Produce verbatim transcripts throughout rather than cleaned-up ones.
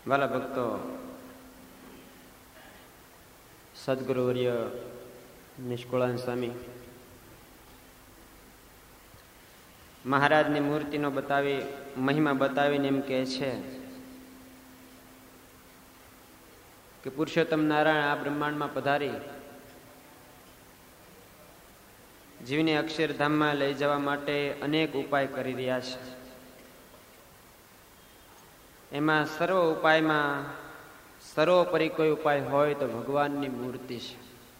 વાલા ભક્તો, સદગુરુવર્ય નિષ્કુળાનંદ સ્વામી મહારાજની મૂર્તિનો બતાવી મહિમા બતાવીને એમ કહે છે કે પુરુષોત્તમ નારાયણ આ બ્રહ્માંડમાં પધારી જીવને અક્ષરધામમાં લઈ જવા માટે અનેક ઉપાય કરી રહ્યા છે. એમાં સર્વ ઉપાયમાં સર્વોપરી કોઈ ઉપાય હોય તો ભગવાનની મૂર્તિ છે.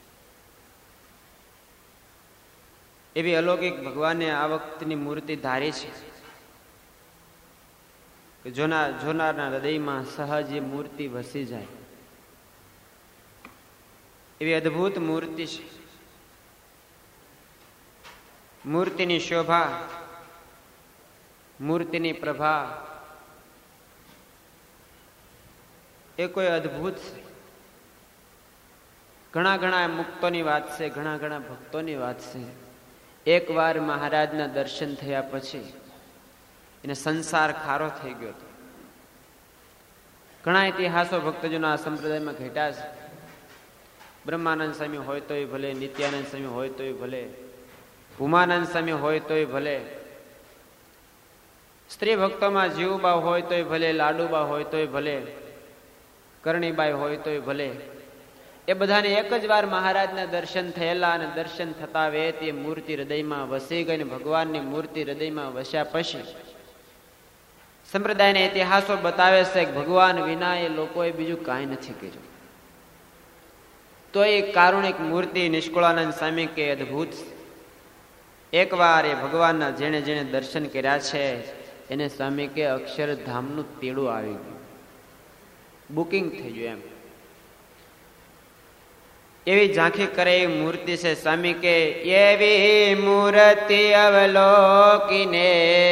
એવી અલૌકિક ભગવાને આ વખતની મૂર્તિ ધારી છે કે જોનાર જોનારના હૃદયમાં સહજ એ મૂર્તિ વસી જાય એવી અદ્ભુત મૂર્તિ છે. મૂર્તિની શોભા, મૂર્તિની પ્રભા એ કોઈ અદ્ભુત છે. ઘણા ઘણા મુક્તોની વાત છે, ઘણા ઘણા ભક્તોની વાત છે. એક વાર મહારાજના દર્શન થયા પછી એને સંસાર ખારો થઈ ગયો હતો. ઘણા ઇતિહાસો ભક્તજનો આ સંપ્રદાયમાં ઘટ્યા છે. બ્રહ્માનંદ સ્વામી હોય તોય ભલે, નિત્યાનંદ સ્વામી હોય તોય ભલે, ઉમાનંદ સ્વામી હોય તોય ભલે, સ્ત્રી ભક્તોમાં જીવબા હોય તોય ભલે, લાડુબા હોય તોય ભલે, કરણીબાઈ હોય તોય ભલે, એ બધાને એક જ વાર મહારાજના દર્શન થયેલા અને દર્શન થતા વેત એ મૂર્તિ હૃદયમાં વસી ગઈ. ભગવાનની મૂર્તિ હૃદયમાં વસ્યા પછી સંપ્રદાયના ઇતિહાસો બતાવે છે કે ભગવાન વિના એ લોકોએ બીજું કાંઈ નથી કર્યું. તો એ કારુણિક મૂર્તિ નિષ્કુળાનંદ સ્વામી કે અદ્ભુત. એકવાર એ ભગવાનના જેણે જેણે દર્શન કર્યા છે એને સ્વામી કે અક્ષરધામનું તેડું આવી ગયું, બુકિંગ થઈ ગયું. એમ એવી ઝાંખી કરે એવી મૂર્તિ છે. સ્વામી કે એવી મૂર્તિ અવલોકીને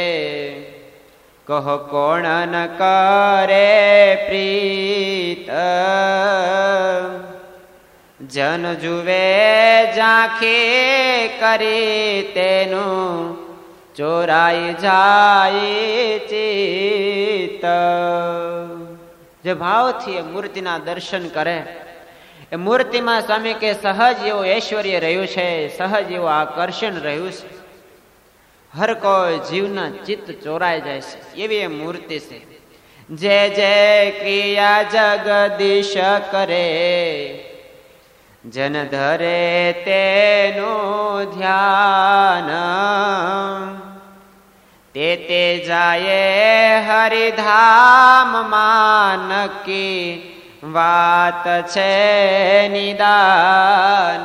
કહો કોણ ન કરે પ્રીત, જન જુવે ઝાંખી કરી તેનું ચોરાઈ જાય ચિત્ત. જે ભાવથી એ મૂર્તિના દર્શન કરે એ મૂર્તિમાં સ્વામી કે સહજ એવું ઐશ્વર્ય રહ્યું છે, સહજ એવું આકર્ષણ રહ્યું છે. હર કોઈ જીવના ચિત્ત ચોરાઈ જાય છે એવી એ મૂર્તિ છે. જે જે ક્રિયા જગદીશ કરે જન ધરે તેનું ધ્યાન, તે તે જાય હરિધામમાં નક્કી વાત છે નિદાન.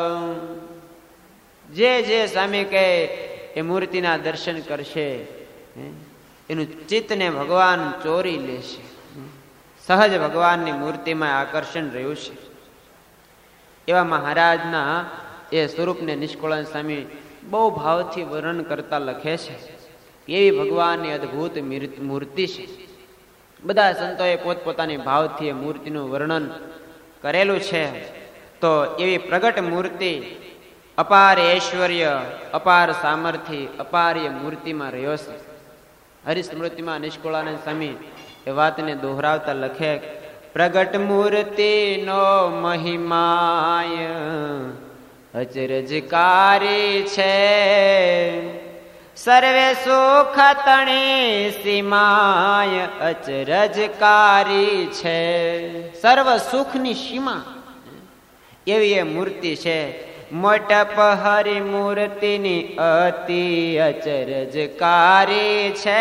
જે જે સ્વામી કે એ મૂર્તિના દર્શન કરશે એનું ચિત્તને ભગવાન ચોરી લેશે. સહજ ભગવાનની મૂર્તિમાં આકર્ષણ રહ્યું છે. એવા મહારાજના એ સ્વરૂપને નિષ્કુળાનંદ સ્વામી બહુ ભાવથી વર્ણન કરતા લખે છે. એવી ભગવાનની અદ્ભુત મૂર્તિ છે. બધા સંતોએ પોતપોતાની ભાવથી એ મૂર્તિનું વર્ણન કરેલું છે. તો એવી પ્રગટ મૂર્તિ, અપાર ઐશ્વર્ય, અપાર સામર્થ્ય, અપાર એ મૂર્તિમાં રહ્યો છે. હરિસ્મૃતિમાં નિષ્કુળાનંદ સ્વામી એ વાતને દોહરાવતા લખે, પ્રગટ મૂર્તિનો મહિમાય અચરજકારી છે, સર્વે સુખ તણી સીમાય અચરજકારી છે. સર્વ સુખની સીમા એવી એ મૂર્તિ છે. મોટપ હરિ મૂર્તિની અતિ અચરજકારી છે,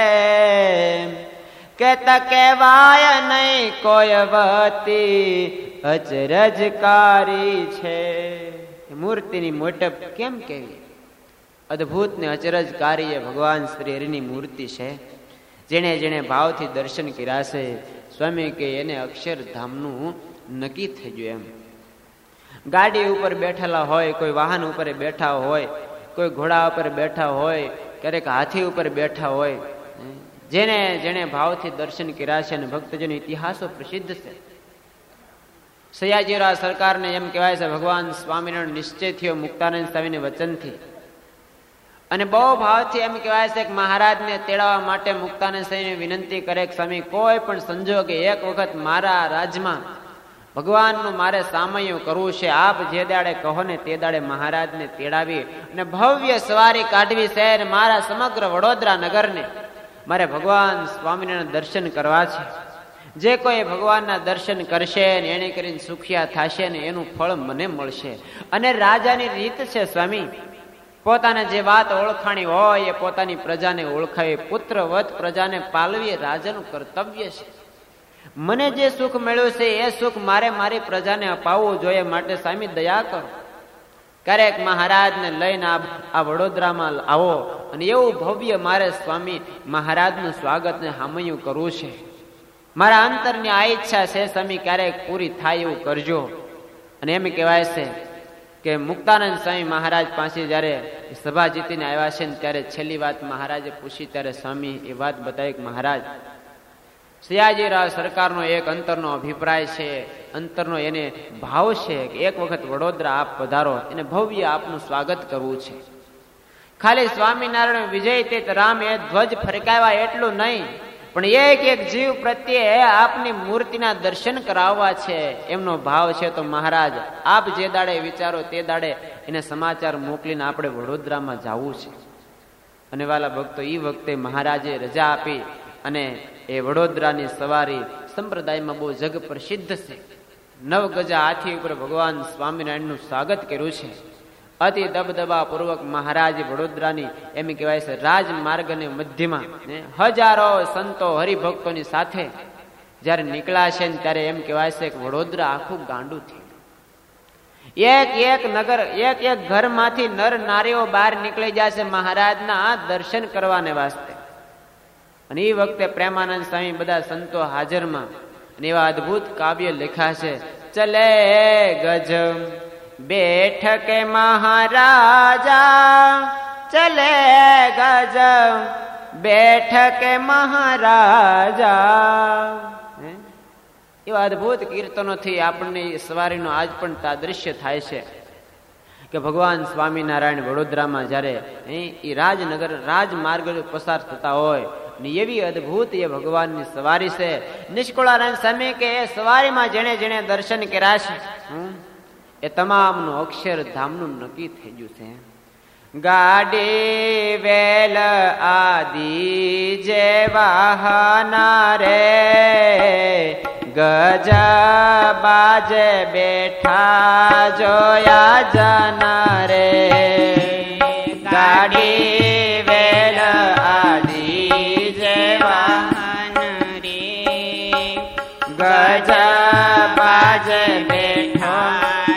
કેતા કહેવાય નહીં કોઈ વતી અચરજકારી છે. મૂર્તિની મોટપ કેમ કેવી? અદ્ભુત ને અચરજકારી એ ભગવાન શ્રી હરિની મૂર્તિ છે. જેણે જેણે ભાવથી દર્શન કર્યા છે સ્વામી કે એને અક્ષરધામનું નક્કી થઈ ગયું. એમ ગાડી ઉપર બેઠેલા હોય, કોઈ વાહન ઉપર બેઠા હોય, કોઈ ઘોડા ઉપર બેઠા હોય, ક્યારેક હાથી ઉપર બેઠા હોય, જેને જેને ભાવથી દર્શન કર્યા છે અને ભક્તજનો ઇતિહાસો પ્રસિદ્ધ છે. સયાજીરાવ સરકારને એમ કહેવાય છે ભગવાન સ્વામિનારાયણ નિશ્ચય થયો મુક્તાનંદ સ્વામીને વચનથી અને બહુ ભાવથી એમ કહેવાય છે કે મહારાજને તેડાવવા માટે મુક્તાનંદ સ્વામી વિનંતી કરે કે સ્વામી કોઈ પણ સંજોગે એક વખત મારા રાજમાં ભગવાનનું મારે સામયું કરવું છે, આપ જે દાડે કહો ને તે દાડે મહારાજને તેડાવી અને ભવ્ય સવારી કાઢવી છે અને મારા સમગ્ર વડોદરા નગરને મારે ભગવાન સ્વામિનારાયણ દર્શન કરવા છે. જે કોઈ ભગવાનના દર્શન કરશે ને એને કરીને સુખિયા થશે ને એનું ફળ મને મળશે. અને રાજાની રીત છે સ્વામી, પોતાને જે વાત ઓળખાણી હોય એ પોતાની પ્રજાને ઓળખાવી, પુત્રવત પ્રજાને પાલવી એ રાજાનું કર્તવ્ય છે. મને જે સુખ મળ્યું છે એ સુખ મારે મારી પ્રજાને અપાવવું જોઈએ, માટે સ્વામી દયા કરો. ક્યારેક મહારાજને લઈને આ વડોદરામાં આવો અને એવું ભવ્ય મારે સ્વામી મહારાજનું સ્વાગત ને હામયું કરવું છે. મારા અંતરની આ ઈચ્છા છે સ્વામી, ક્યારેક પૂરી થાય એવું કરજો. અને એમ કહેવાય છે કે મુક્તાનંદ સ્વામી મહારાજ પાસે જયારે સભા જીતીને આવ્યા છે ને ત્યારે છેલ્લી વાત મહારાજે પૂછી ત્યારે સ્વામી એ વાત બતાવી કે મહારાજ, સયાજીરાવ સરકારનો એક અંતરનો અભિપ્રાય છે, અંતરનો એને ભાવ છે કે એક વખત વડોદરા આપ પધારો, એને ભવ્ય આપનું સ્વાગત કરવું છે. ખાલી સ્વામિનારાયણ વિજય તે રામ એ ધ્વજ ફરકાવ્યા એટલું નહીં, પણ એક એક જીવ પ્રત્યે આપની મૂર્તિના દર્શન કરાવવા છે એમનો ભાવ છે. તો મહારાજ આપ જે દાડે વિચારો તે દાડે એને સમાચાર મોકલીને આપણે વડોદરામાં જવું છે. અને વાલા ભક્તો, એ વખતે મહારાજે રજા આપી અને એ વડોદરાની સવારી સંપ્રદાયમાં બહુ જગ પ્રસિદ્ધ છે. નવ ગજા હાથી ઉપર ભગવાન સ્વામિનારાયણનું સ્વાગત કર્યું છે. અતિ દબદબા પૂર્વક મહારાજ વડોદરાની એમ કહેવાય છે રાજમાર્ગની મધ્યમાં હજારો સંતો હરિભક્તોની સાથે જયારે નીકળ્યા છે ત્યારે એમ કહેવાય છે કે વડોદરા આખું ગાંડું થયું. એક એક નગર, એક એક ઘરમાંથી નર નારીઓ બહાર નીકળી જાય છે મહારાજના દર્શન કરવાને વાસ્તે. અને એ વખતે પ્રેમાનંદ સ્વામી બધા સંતો હાજરમાં અને એવા અદભુત કાવ્ય લખ્યા છે. ચલે ગજ બેઠકે મહારાજા, ચલે ગજ બેઠકે મહારાજા. એવા અદભુત કીર્તનોથી આપણને સવારીનો આજ પણ તાદૃશ્ય થાય છે કે ભગવાન સ્વામિનારાયણ વડોદરામાં જયારે એ રાજનગર રાજમાર્ગ પસાર થતા હોય ને એવી અદભુત એ ભગવાનની સવારી છે. નિષ્કુળાનંદ સ્વામી કે એ સવારીમાં જેને જેને દર્શન કર્યા છે એ તમામનું અક્ષરધામનું નક્કી થઈ ગયું છે. ગાડી વેલ આદિ જે વાહના રે, ગજા બાજે બેઠા જોયા જના રે. ગાડી વેલ આદિ જે વાહન રે, ગજા બાજે બેઠા.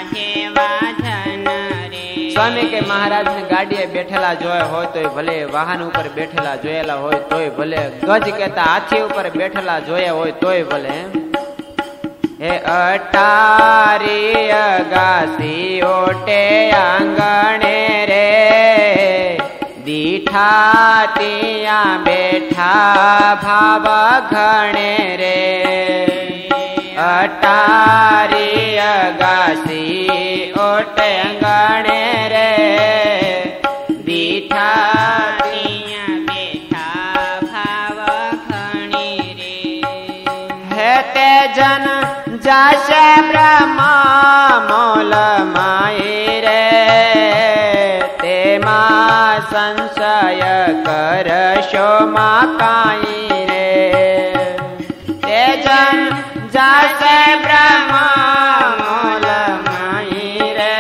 સ્વામી કે મહારાજ ને ગાડીએ બેઠેલા જોયા હોય તો ભલે, વાહન ઉપર બેઠેલા જોયેલા હોય તોય ભલે, ગજ કેતા હાથી ઉપર બેઠેલા જોયા હોય તોય ભલે. હે અટારી અગાસી ઓટે આંગણે રે, દીઠા ત્યાં બેઠા ભાવ ઘણે રે. અટારી અગાસી ઓટે આંગણે રે, દીઠા ત્યાં બેઠા ભાવ ઘણી રે. હે તે જન જાશે બ્રહ્મા મોલ માઈ રે, તેમાં સંશય કરશો માં કાઈ રે. તે જન જાશે બ્રહ્મા મોલ માઈ રે,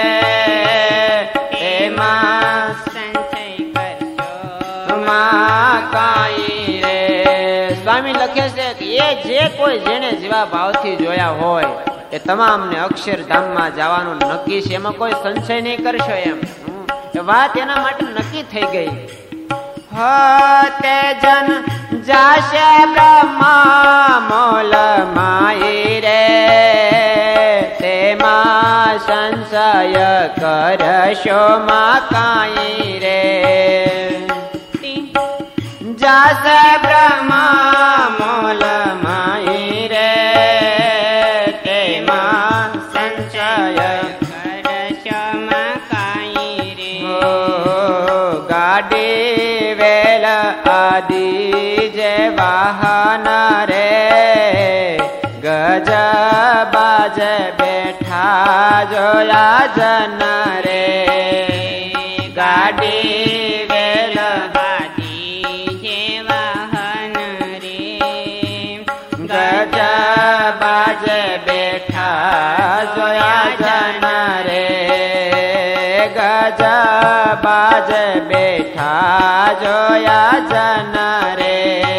તેમાં સંશય કરશો માં કાઈ રે. સ્વામી લખે છે કે એ જે કોઈ જેને જેવા ભાવથી જોયા હોય એ તમામને અક્ષરધામમાં જવાનું નક્કી છે, એમાં કોઈ સંશય નહીં કરશો. એમ વાત એના માટે નક્કી થઈ ગઈ. તે જન જાશે બ્રહ્મા મોલ માઈ રે, તેમાં સંશય કરશો માં કાઈ રે. જાશે બ્રહ્મા મોલ માઈ રે, તેમાં સંશય કરશો માં કાઈ રે. ગાડી ગાડી જે વાહન રે ગજ બાજ બેઠા જોયા જન રે ગાડી વેલ ગાડી જે વાહન રે ગજ બાજ બેઠા જોયા જન રે ગજ બાજ બેઠા જોયા જન રે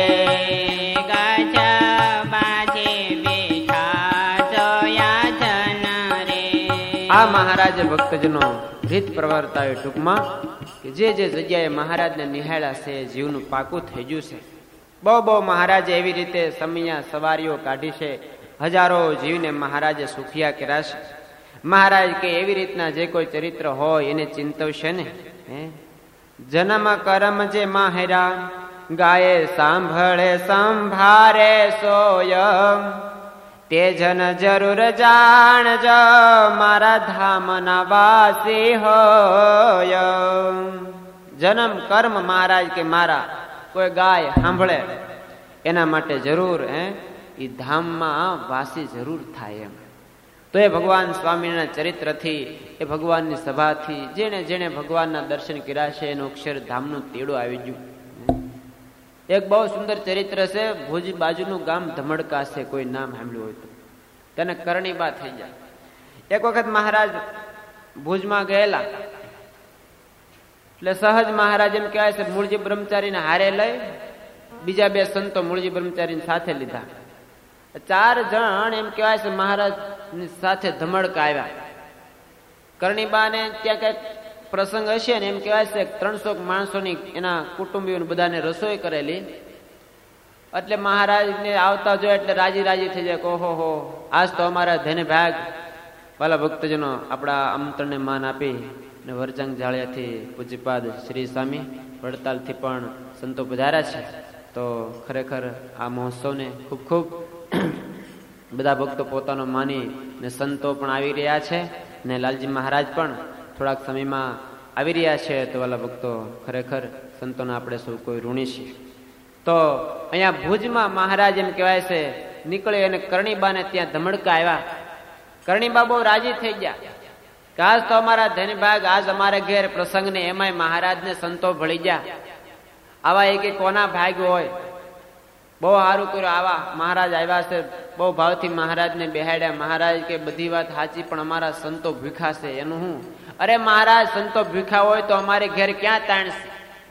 ગજ બાજે બેઠા જોયા જન રે. આ મહારાજ ભક્તજનો રીત પ્રવર્તાવે ટૂંકમાં કે જે જે જગ્યાએ મહારાજને નિહાળ્યા છે જીવનું પાકું થઈ ગયું છે. બહુ બહુ મહારાજે એવી રીતે સમયા સવારીઓ કાઢી છે. હજારો જીવને મહારાજે સુખિયા કર્યા છે. મહારાજ કે એવી રીતના જે કોઈ ચરિત્ર હોય એને ચિંતવશે ને હે જન્મ કરમ જે માહેરા ગાયે સાંભળે સંભારે સોય તે જન જરૂર જાણજો મારા ધામના વાસી હોય. જન્મ કર્મ મહારાજ કે મારા કોઈ ગાય સાંભળે એના માટે જરૂર હે એ ધામમાં વાસી જરૂર થાય એમ. તો એ ભગવાન સ્વામિનારાયણ ચરિત્રથી એ ભગવાનની સભાથી જેને જેને ભગવાનના દર્શન કર્યા છે એનું અક્ષરધામનું તેડું આવી ગયું. એક બહુ સુંદર ચરિત્ર છે. ભુજ બાજુનું ગામ ધમડકા છે, કોઈ નામ સાંભળ્યું હોય તો તેને કરણીબા થઈ જાય. એક વખત મહારાજ ભુજમાં ગયેલા એટલે સહજ મહારાજ એમ કહેવાય છે મૂળજી બ્રહ્મચારીને હારે લઈ બીજા બે સંતો મૂળજી બ્રહ્મચારીને સાથે લીધા. ચાર જણ એમ કહેવાય છે મહારાજ સાથે ધમડકા આવ્યા. કરણીબાને ત્યાં કઈક પ્રસંગ હશે ને એમ કહેવાય છે ત્રણસો માણસોની એના કુટુંબીઓને બધાને રસોઈ કરેલી. એટલે મહારાજને આવતા જોયા એટલે રાજી રાજી થઈ જાય. ઓહો હો આજ તો અમારા ધને ભાગ વાલા ભક્તજનો આપણા આમંત્રણને માન આપી ને વરજંગ જાળિયાથી પૂજ્યપાદ શ્રી સ્વામી વડતાલથી પણ સંતો પધાર્યા છે. તો ખરેખર આ મહોત્સવને ખૂબ ખૂબ બધા ભક્તો પોતાનો માની ને સંતો પણ આવી રહ્યા છે ને લાલજી મહારાજ પણ થોડાક સમયમાં આવી રહ્યા છે. તો વાલા ભક્તો ખરેખર સંતોના આપણે સૌ કોઈ ઋણી છીએ. તો અહીંયા ભુજમાં મહારાજ એમ કહેવાય છે નીકળે અને કરણીબાને ત્યાં ધમડકા આવ્યા. કરણીબા બહુ રાજી થઈ ગયા કે આજ તો અમારા ધનભાગ આજ અમારે ઘેર પ્રસંગ ને એમાંય મહારાજને સંતો ભળી ગયા. આવા એક કોના ભાગ હોય. બહુ સારું કર્યું આવા મહારાજ આવ્યા છે. બહુ ભાવથી મહારાજને બેહાડ્યા. મહારાજ કે બધી વાત સાચી પણ અમારા સંતો ભૂખા છે એનું હું. અરે મહારાજ સંતો ભૂખા હોય તો અમારે ઘેર ક્યાં તાણશે.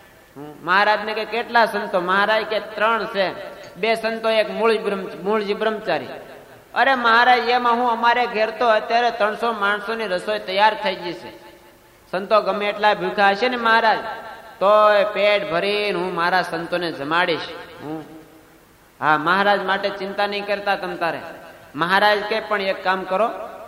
મહારાજ ને કે કેટલા સંતો. મહારાજ કે ત્રણ છે. બે સંતો એક મૂળજી બ્રહ્મચારી. અરે મહારાજ એમાં હું અમારે ઘેર તો અત્યારે ત્રણસો માણસો ની રસોઈ તૈયાર થઈ ગઈ છે. સંતો ગમે એટલા ભૂખા હશે ને મહારાજ તો પેટ ભરીને હું મારા સંતોને જમાડીશ. હું હા મહારાજ માટે ચિંતા નહીં કરતા તમ તારે. મહારાજ કે પણ એક કામ કરો,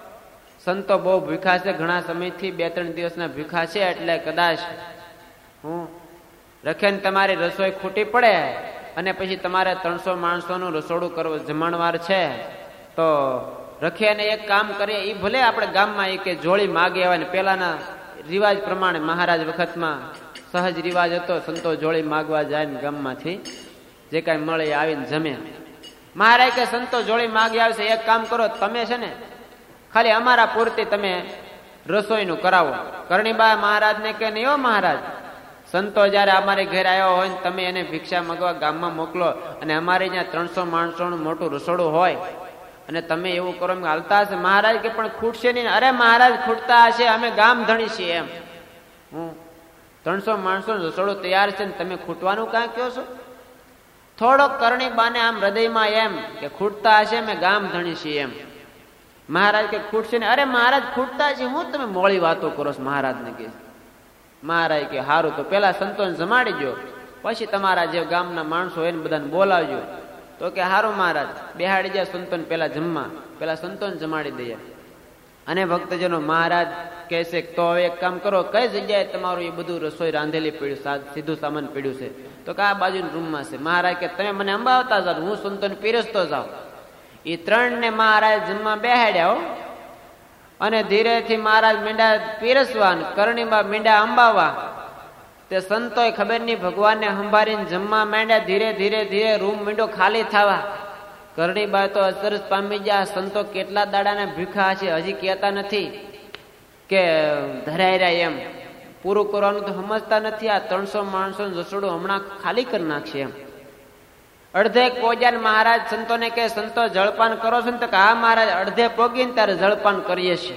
સંતો બહુ ભૂખા છે ઘણા સમયથી, બે ત્રણ દિવસના ભૂખા છે એટલે કદાચ હું રખે ને તમારી રસોઈ ખૂટી પડે અને પછી તમારે ત્રણસો માણસોનું રસોડું કરવું જમણવાર છે તો રખે અને એક કામ કરીએ. એ ભલે આપણે ગામમાં એ કે જોડી માગે આવે. પેલાના રિવાજ પ્રમાણે મહારાજ વખતમાં સહજ રિવાજ હતો, સંતો જોડી માગવા જાય ને ગામમાંથી જે કઈ મળે આવીને જમે. મહારાજ કે સંતો જોડી માગી આવશે, એક કામ કરો તમે છે ને ખાલી અમારા પૂરતી તમે રસોઈનું કરાવો. કરણીબા મહારાજને કે નહીં હો મહારાજ, સંતો જયારે અમારે ઘેર આવ્યો હોય ને તમે એને ભિક્ષા મગવા ગામમાં મોકલો અને અમારે ત્યાં ત્રણસો માણસોનું મોટું રસોડું હોય અને તમે એવું કરો એમ હાલતા હશે. મહારાજ કે પણ ખૂટશે નહીં. અરે મહારાજ ખૂટતા હશે, અમે ગામ ધણી છીએ એમ. હું ત્રણસો માણસોનું રસોડું તૈયાર છે ને તમે ખૂટવાનું કાં કહો છો. થોડોક કરણીબાને આમ હૃદયમાં એમ કે ખૂટતા હશે અમે ગામ ધણી છીએ એમ. મહારાજ કે ખૂટશે ને. અરે મહારાજ ખૂટતા છે હું તમે મોડી વાતો કરો છો. મહારાજ ને કે મહારાજ કે હારું તો પેલા સંતોને જમાડી દો પછી તમારા જે ગામના માણસો હોય ને બધાને બોલાવજો. તો કે હારું મહારાજ બેહાડી જાય સંતોને પેલા જમવા, પેલા સંતોને જમાડી દઈએ. અને ભક્તજનો મહારાજ કહે છે તો હવે એક કામ કરો, કઈ જગ્યાએ તમારું એ બધું રસોઈ રાંધેલી પડ્યું સીધું સામાન પડ્યું છે. તો કે આ બાજુના રૂમમાં છે. મહારાજ કે તમે મને અંબાવતા જાવ, હું સંતોને પીરસતો જાઉં. એ ત્રણ ને મહારાજ જમવા બેહાડ્યા અને ધીરેથી મહારાજ મીંડા પીરસવા, કરણીમાં મીંડા અંબાવવા. તે સંતોય ખબર નહીં ભગવાનને સંભાળીને જમવા માંડ્યા. ધીરે ધીરે ધીરે રૂમ મીંડો ખાલી થવા. કરણીબા તો અસરસ પામી ગયા. સંતો કેટલા દાડાના ભૂખા છે હજી કહેતા નથી કે ધરાઈ રહ્યા એમ. પૂરું કરવાનું તો સમજતા નથી. આ ત્રણસો માણસો રસોડું હમણાં ખાલી કરી નાખશે એમ. અડધે પોગ્યા મહારાજ સંતોને કે સંતો જળપાન કરો છો ને? તો કે હા મહારાજ, અડધે પોગીને ત્યારે જળપાન કરીએ છીએ.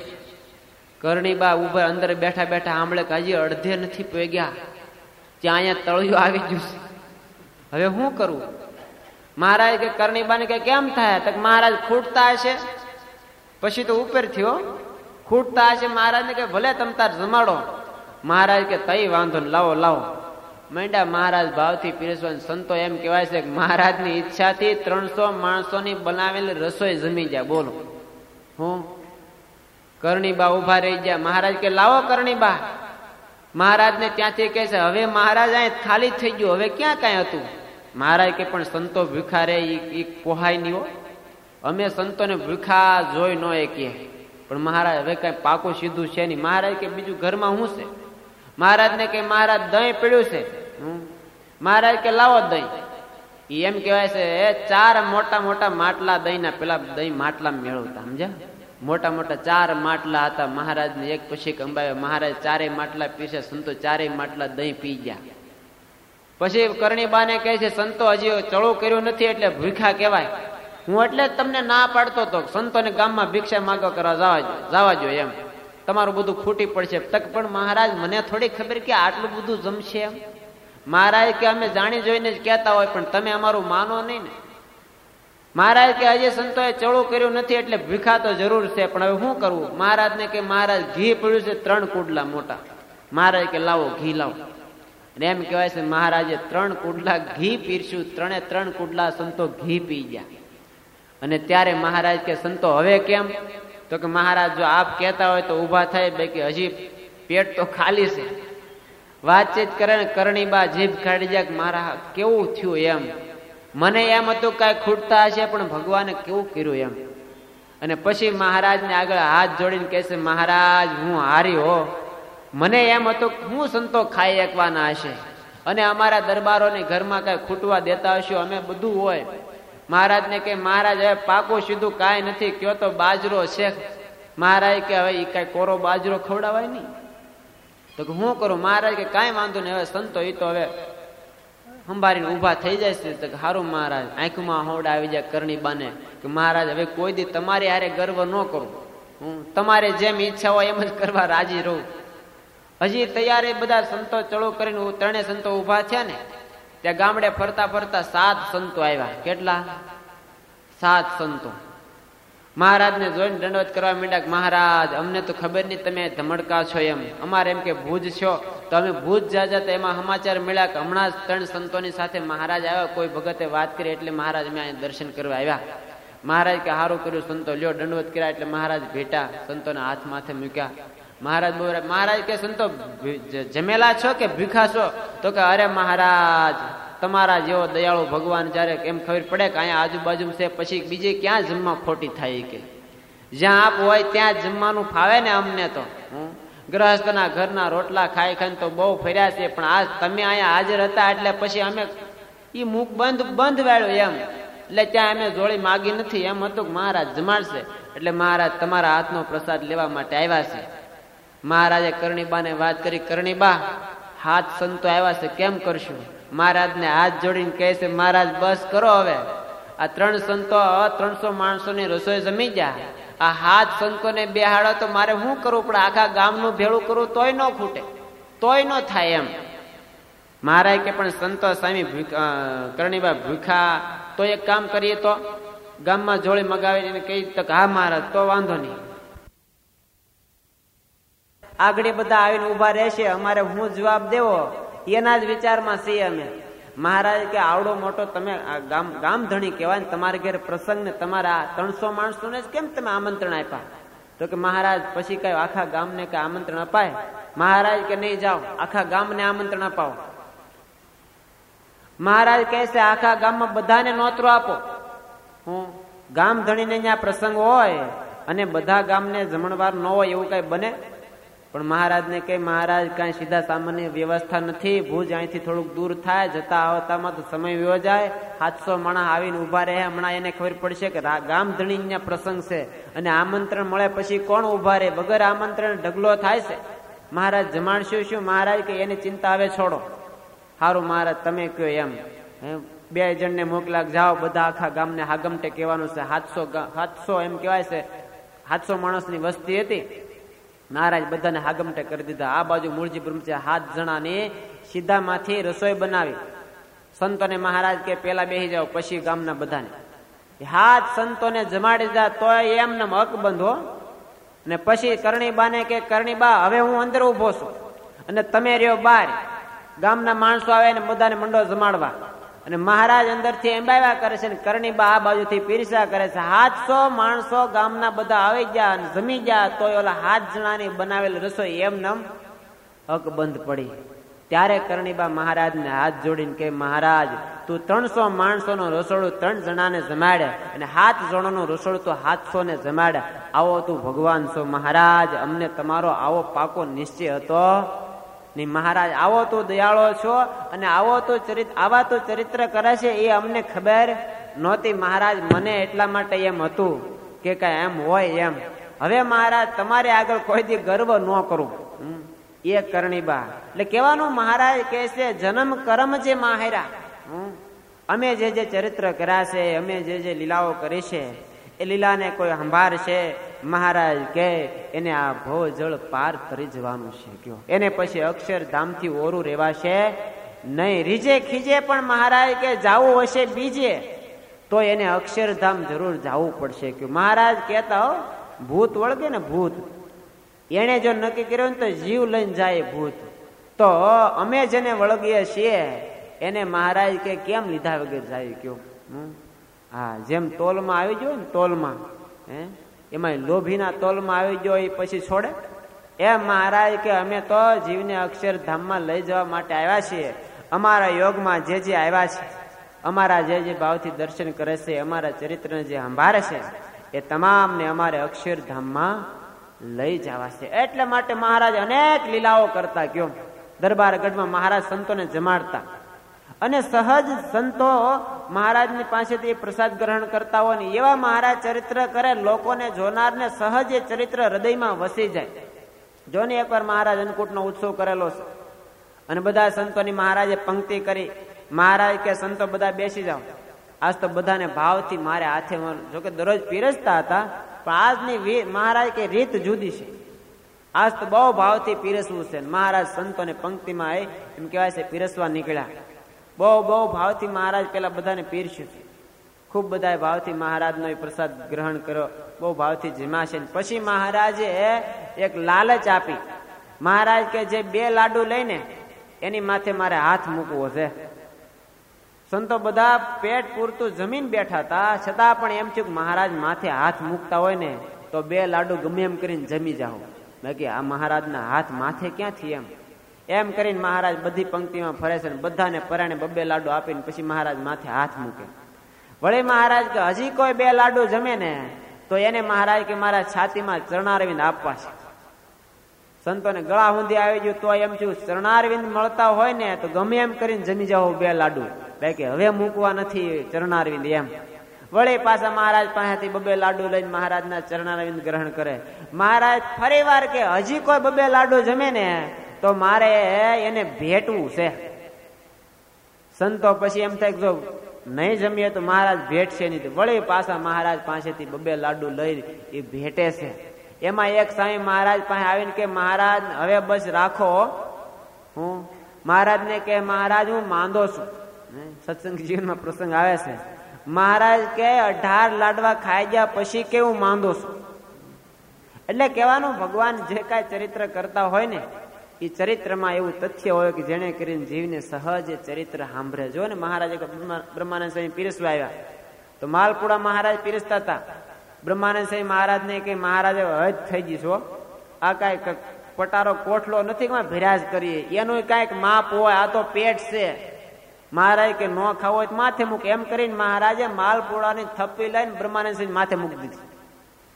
કરણીબા ઉભા અંદર બેઠા બેઠા સાંભળે કે હજી અડધે નથી પોગ્યા, ત્યાં અહીંયા તળિયું આવી ગયું છે, હવે શું કરવું? મહારાજ કે કરણીબાને કે કેમ થાય? તો મહારાજ ખૂટતા હશે. પછી તો ઉપર થયો, ખૂટતા હશે. મહારાજને કે ભલે તમ તાર જમાડો. મહારાજ કે તઈ વાંધો ને, લાવો લાવો. માંડ્યા મહારાજ ભાવથી પીરસવા. સંતો એમ કહેવાય છે કે મહારાજની ઈચ્છાથી ત્રણસો માણસોની બનાવેલી રસોઈ જમી જાય. બોલો હું કરણીબા ઉભા રહી ગયા. મહારાજ કે લાવો કરણીબા. મહારાજને ત્યાંથી કહે છે હવે મહારાજ અહીં ખાલી થઈ ગયું, હવે ક્યાં કાંઈ હતું? મહારાજ કે પણ સંતો ભૂખા રે એ પોહાય નહીં હો, અમે સંતોને ભૂખા જોઈ ન એકીએ. પણ મહારાજ હવે કઈ પાકું સીધું છે નહીં. મહારાજ કે બીજું ઘરમાં શું છે? મહારાજને કે મહારાજ દહીં પડ્યું છે. મહારાજ કે લાવો દહીં. એમ કહેવાય છે એ ચાર મોટા મોટા માટલા દહીં ના, પેલા દહીં માટલા મેળવતા, સમજ્યા? મોટા મોટા ચાર માટલા હતા. મહારાજને એક પછી કંબાવે. મહારાજ ચારેય માટલા પીશે. સંતો ચારેય માટલા દહીં પી ગયા. પછી કરણીબાને કહે છે સંતો હજી ચળું કર્યું નથી એટલે ભૂખા કહેવાય. હું એટલે જ તમને ના પાડતો હતો સંતોને ગામમાં ભિક્ષા માંગો કરવા જવા જવા જો એમ, તમારું બધું ખૂટી પડશે. તક પણ મહારાજ મને થોડી ખબર કે આટલું બધું જમશે એમ. મહારાજ કે અમે જાણી જોઈને જ કહેતા હોય પણ તમે અમારું માનો નહીં ને. મહારાજ કે હજી સંતોએ ચળું કર્યું નથી એટલે ભીખા તો જરૂર છે, પણ હવે શું કરવું? મહારાજને કે મહારાજ ઘી પડ્યું છે ત્રણ કુડલા મોટા. મહારાજ કે લાવો ઘી લાવો. અને એમ કહેવાય છે મહારાજે ત્રણ કુડલા ઘી પીરસ્યું. ત્રણે ત્રણ કુડલા સંતો ઘી પી ગયા. અને ત્યારે મહારાજ કે સંતો હવે કેમ? તો કે મહારાજ જો આપ કહેતા હોય તો ઉભા થાય, બે કે હજી પેટ તો ખાલી છે. વાતચીત કરે ને કરણીબા જીભ કાઢી જાય કે મારા કેવું થયું એમ. મને એમ હતું કઈ ખૂટતા હશે પણ ભગવાને કેવું કર્યું એમ. અને પછી મહારાજને આગળ હાથ જોડીને કહે છે મહારાજ હું હારી હો. મને એમ હતું હું સંતો ખાઈ એકવાના હશે અને અમારા દરબારોને ઘરમાં કઈ ખૂટવા દેતા હશો, અમે બધું હોય. મહારાજને કે મહારાજ હવે પાકું સીધું કાંઈ નથી, કયો તો બાજરો છે. મહારાજ કે હવે એ કઈ કોરો બાજરો ખવડાવાય નહીં. તો કે હું કરું? મહારાજ કે કાંઈ વાંધો નહીં, હવે સંતો એ તો હવે સંભાળીને ઉભા થઈ જાય છે. તો સારું મહારાજ. આંખમાં હોવડા આવી જાય કરણીબાને કે મહારાજ હવે કોઈ દી તમારી હારે ગર્વ ન કરું, હું તમારે જેમ ઈચ્છા હોય એમ જ કરવા રાજી રહું. હજી તૈયારી બધા સંતો ચળો કરીને ત્રણે સંતો ઉભા થયા ને ત્યાં ગામડે ફરતા ફરતા સાત સંતો આવ્યા. કેટલા? સાત સંતો. મહારાજને જોઈને દંડવત કરવા માંડ્યા. મહારાજ અમને તો ખબર નહીં તમે ધમડકા છો એમ. અમારે એમ કે ભુજ છો તો અમે ભુજ જાજા તો એમાં સમાચાર મળ્યા કે હમણાં જ ત્રણ સંતોની સાથે મહારાજ આવ્યા, કોઈ ભગતે વાત કરી એટલે મહારાજ મેં અહીંયા દર્શન કરવા આવ્યા. મહારાજ કે સારું કર્યું સંતો, લ્યો દંડવત કર્યા. એટલે મહારાજ ભેટા સંતોના હાથ માથે મૂક્યા. મહારાજ બોલ્યા. મહારાજ કે સંતો જમેલા છો કે ભૂખા છો? તો કે અરે મહારાજ તમારા જેવો દયાળુ ભગવાન જયારે એમ ખબર પડે કે અહીંયા આજુબાજુ છે પછી બીજે ક્યાં જમવા ખોટી થાય કે જ્યાં આપ હોય ત્યાં જમવાનું ફાવે ને અમને તો. હું ગ્રહસ્થના ઘરના રોટલા ખાઈ ખાઈને તો બહુ ફર્યા છે, પણ આજ તમે અહીંયા હાજર હતા એટલે પછી અમે એ મુખ બંધ બંધ વાળ્યું એમ, એટલે ત્યાં અમે જોડી માગી નથી. એમ હતું કે મહારાજ જમાડશે એટલે મહારાજ તમારા હાથનો પ્રસાદ લેવા માટે આવ્યા છે. મહારાજે કરણીબાને વાત કરી. કરણીબા હાથ સંતો આવ્યા છે, કેમ કરશું? મહારાજને હાથ જોડીને કહે છે મહારાજ બસ કરો હવે. આ ત્રણ સંતો ત્રણસો માણસોની રસોઈ જમી ગયા. આ હાથ સંતોને બેહાડો તો મારે શું કરવું પડે? આખા ગામનું ભેળું કરવું તોય ન ખૂટે, તોય ન થાય એમ. મહારાજ કે પણ સંતો સામી કરણીબા ભૂખા તો એક કામ કરીએ તો ગામમાં જોડી મગાવીને કહી તો હા મહારાજ તો વાંધો નહીં. આગળ બધા આવીને ઉભા રહેશે, અમારે હું જવાબ દેવો એના જ વિચારમાં છીએ અમે. મહારાજ કે આવડો મોટો તમે ગામ ગામ ધણી કહેવાય ને, તમારે ઘેર પ્રસંગ ને તમારા ત્રણસો માણસોને જ કેમ તમે આમંત્રણ આપ્યા? તો કે મહારાજ પછી કઈ આખા ગામને કઈ આમંત્રણ અપાય? મહારાજ કે નહીં, જાઓ આખા ગામને આમંત્રણ અપાવો. મહારાજ કહે છે આખા ગામમાં બધાને નોતરો આપો. હું ગામ ધણીને ત્યાં પ્રસંગ હોય અને બધા ગામને જમણવાર ન હોય એવું કઈ બને? પણ મહારાજને કે મહારાજ કઈ સીધા સામાન્ય વ્યવસ્થા નથી, ભુજ અહીંથી થોડુંક દૂર થાય, જતા આવતામાં તો સમય વ્યો જાય, સાતસો માણસ આવીને ઉભા રહે, હમણાં એને ખબર પડશે કે ગામ ધણી પ્રસંગ છે અને આમંત્રણ મળે પછી કોણ ઉભા રહે, વગર આમંત્રણ ઢગલો થાય છે, મહારાજ જમાડશું શું? મહારાજ કે એની ચિંતા હવે છોડો. સારું મહારાજ તમે કયો એમ, બે જણને મોકલાક જાઓ, બધા આખા ગામને હાગમટે કહેવાનું છે. સાતસો સાતસો એમ કહેવાય છે, સાતસો માણસની વસ્તી હતી. મહારાજ બધાને હાગમટે કરી દીધા. આ બાજુ મૂળજી બ્રહ્મચારી સાત જણાની સીધામાંથી રસોઈ બનાવી. સંતોને મહારાજ કે પેલા બેસી જાઓ, પછી ગામના બધાને હાથ સંતોને જમાડી દીધા. તો એમને હક બંધો ને પછી કરણીબાને કે કરણીબા હવે હું અંદર ઉભો છું અને તમે રહ્યો બહાર. ગામના માણસો આવે ને બધાને મંડો જમાડવા અને મહારાજ અંદરથી એંબાવ્યા કરે છે ને કરણીબા આ બાજુથી પીરસા કરે છે. સાતસો માણસો ગામના બધા આવી ગયા અને જમી ગયા, તો ઓલા સાત જણાની બનાવેલ રસોઈ એમને હક બંધ પડી. ત્યારે કરણીબા મહારાજને હાથ જોડીને કે મહારાજ તું ત્રણસો માણસો નું રસોડું ત્રણ જણાને જમાડે અને સાત જણાનું રસોડું તો સાતસો ને જમાડે, આવો તું ભગવાન છો મહારાજ, અમને તમારો આવો પાકો નિશ્ચય હતો નહીં. મહારાજ આવો તું દયાળો છો અને આવો તું ચરિત્ર આવા તું ચરિત્ર કરે છે એ અમને ખબર નહોતી મહારાજ, મને એટલા માટે એમ હતું કે કઈ એમ હોય એમ. હવે મહારાજ તમારે આગળ કોઈ દી ગર્વ ન કરું. એ કરણીબા એટલે કેવાનું મહારાજ કે છે જન્મ કર્મ જે માહેરા, અમે જે જે ચરિત્ર કર્યા છે, અમે જે જે લીલાઓ કરી છે એ લીલાને કોઈ સંભાર છે મહારાજ કે એને આ ભવ જળ પાર કરી જવાનું છે. કયો એને પછી અક્ષરધામથી ઓરું રહેવાશે નહીં. રીજે ખીજે પણ મહારાજ કે જાવું હશે બીજે તો એને અક્ષરધામ જરૂર જવું પડશે. કયો મહારાજ કહેતા હો ભૂત વળગે ને ભૂત, એને જો નક્કી કર્યું ને તો જીવ લઈને જાય ભૂત, તો અમે જેને વળગીએ છીએ એને મહારાજ કે કેમ લીધા વગર જાય. કયો હા જેમ તોલમાં આવી ગયો ને તોલમાં હે એમાં લોભીના તોલમાં આવી ગયો એ પછી છોડે એમ મહારાજ કે અમે તો જીવને અક્ષરધામમાં લઈ જવા માટે આવ્યા છીએ. અમારા યોગમાં જે જે આવ્યા છે, અમારા જે જે ભાવથી દર્શન કરે છે, અમારા ચરિત્રને જે સંભાળે છે એ તમામને અમારે અક્ષરધામમાં લઈ જવા છે. એટલા માટે મહારાજ અનેક લીલાઓ કરતા. કયો દરબારગઢમાં મહારાજ સંતોને જમાડતા અને સહજ સંતો મહારાજની પાસેથી પ્રસાદ ગ્રહણ કરતા હોય ને એવા મહારાજ ચરિત્ર કરે, લોકોને જોનારને સહજ એ ચરિત્ર હૃદયમાં વસી જાય. જો ને એકવાર મહારાજ અન્નકૂટનો ઉત્સવ કરેલો છે અને બધા સંતોની મહારાજે પંક્તિ કરી. મહારાજ કે સંતો બધા બેસી જાઓ, આજ તો બધાને ભાવથી મારે હાથે, જોકે દરરોજ પીરસતા હતા પણ આજની મહારાજ કે રીત જુદી છે, આજ તો બહુ ભાવથી પીરસવું છે. મહારાજ સંતોને પંક્તિમાં એમ કહેવાય છે પીરસવા નીકળ્યા. બહુ બહુ ભાવથી મહારાજ પેલા બધાને પીરસ્યું છે. ખૂબ બધા ભાવથી મહારાજનો પ્રસાદ ગ્રહણ કર્યો, બહુ ભાવથી જમાશે. પછી મહારાજે એક લાલચ આપી. મહારાજ કે જે બે લાડુ લઈને એની માથે મારે હાથ મૂકવો છે. સંતો બધા પેટ પૂરતું જમીન બેઠા હતા, છતાં પણ એમ થયું કે મહારાજ માથે હાથ મૂકતા હોય ને તો બે લાડુ ગમે એમ કરીને જમી જાઓ. બાકી આ મહારાજના હાથ માથે ક્યાંથી એમ એમ કરીને મહારાજ બધી પંક્તિમાં ફરે છે, બધાને પરાણે બબ્બે લાડુ આપીને પછી મહારાજ માથે હાથ મૂકે. વળી મહારાજ કે હજી કોઈ બે લાડુ જમે ને તો એને મહારાજ કે મારા છાતીમાં ચરણારવિંદ આપવા છે. સંતોને ગળા સુધી આવી ગયું તો એમ થયું ચરણારવિંદ મળતા હોય ને તો ગમે એમ કરીને જમી જાઓ બે લાડુ, બાકી હવે મૂકવા નથી ચરણારવિંદ એમ. વળી પાછા મહારાજ પાસેથી બબે લાડુ લઈને મહારાજના ચરણારવિંદ ગ્રહણ કરે. મહારાજ ફરી વાર કે હજી કોઈ બબે લાડુ જમે ને તો મારે એને ભેટવું છે. સંતો પછી એમ થાય જો નહીં જમીએ તો મહારાજ ભેટશે નહીં. વળી પાછા મહારાજ પાસેથી બબે લાડુ લઈ એ ભેટે છે. એમાં એક સ્વામી મહારાજ પાસે આવીને કે મહારાજ હવે બસ રાખો. હું મહારાજને કે મહારાજ હું માંદો છું. સત્સંગ જીવનમાં પ્રસંગ આવે છે. મહારાજ કે અઢાર લાડવા ખાઈ ગયા પછી કેવું માંદો છું. એટલે કહેવાનું ભગવાન જે કાંઈ ચરિત્ર કરતા હોય ને એ ચરિત્રમાં એવું તથ્ય હોય કે જેને કરીને જીવને સહજ ચરિત્ર સાંભળે. જો ને મહારાજે બ્રહ્માનંદ સ્વામી પીરસવા આવ્યા તો માલપુડા મહારાજ પીરસતા હતા. બ્રહ્માનંદ સ્વામી મહારાજને કે મહારાજે હજ થઈ જઈશો, આ કાંઈક પટારો કોઠલો નથી કે ભેરાજ કરીએ, એનું કાંઈક માપ હોય, આ તો પેટ છે. મહારાજ કે ન ખાવો હોય માથે મૂકે. એમ કરીને મહારાજે માલપુડાની થપ્પી લઈને બ્રહ્માનંદ સ્વામી માથે મૂકી દીધી.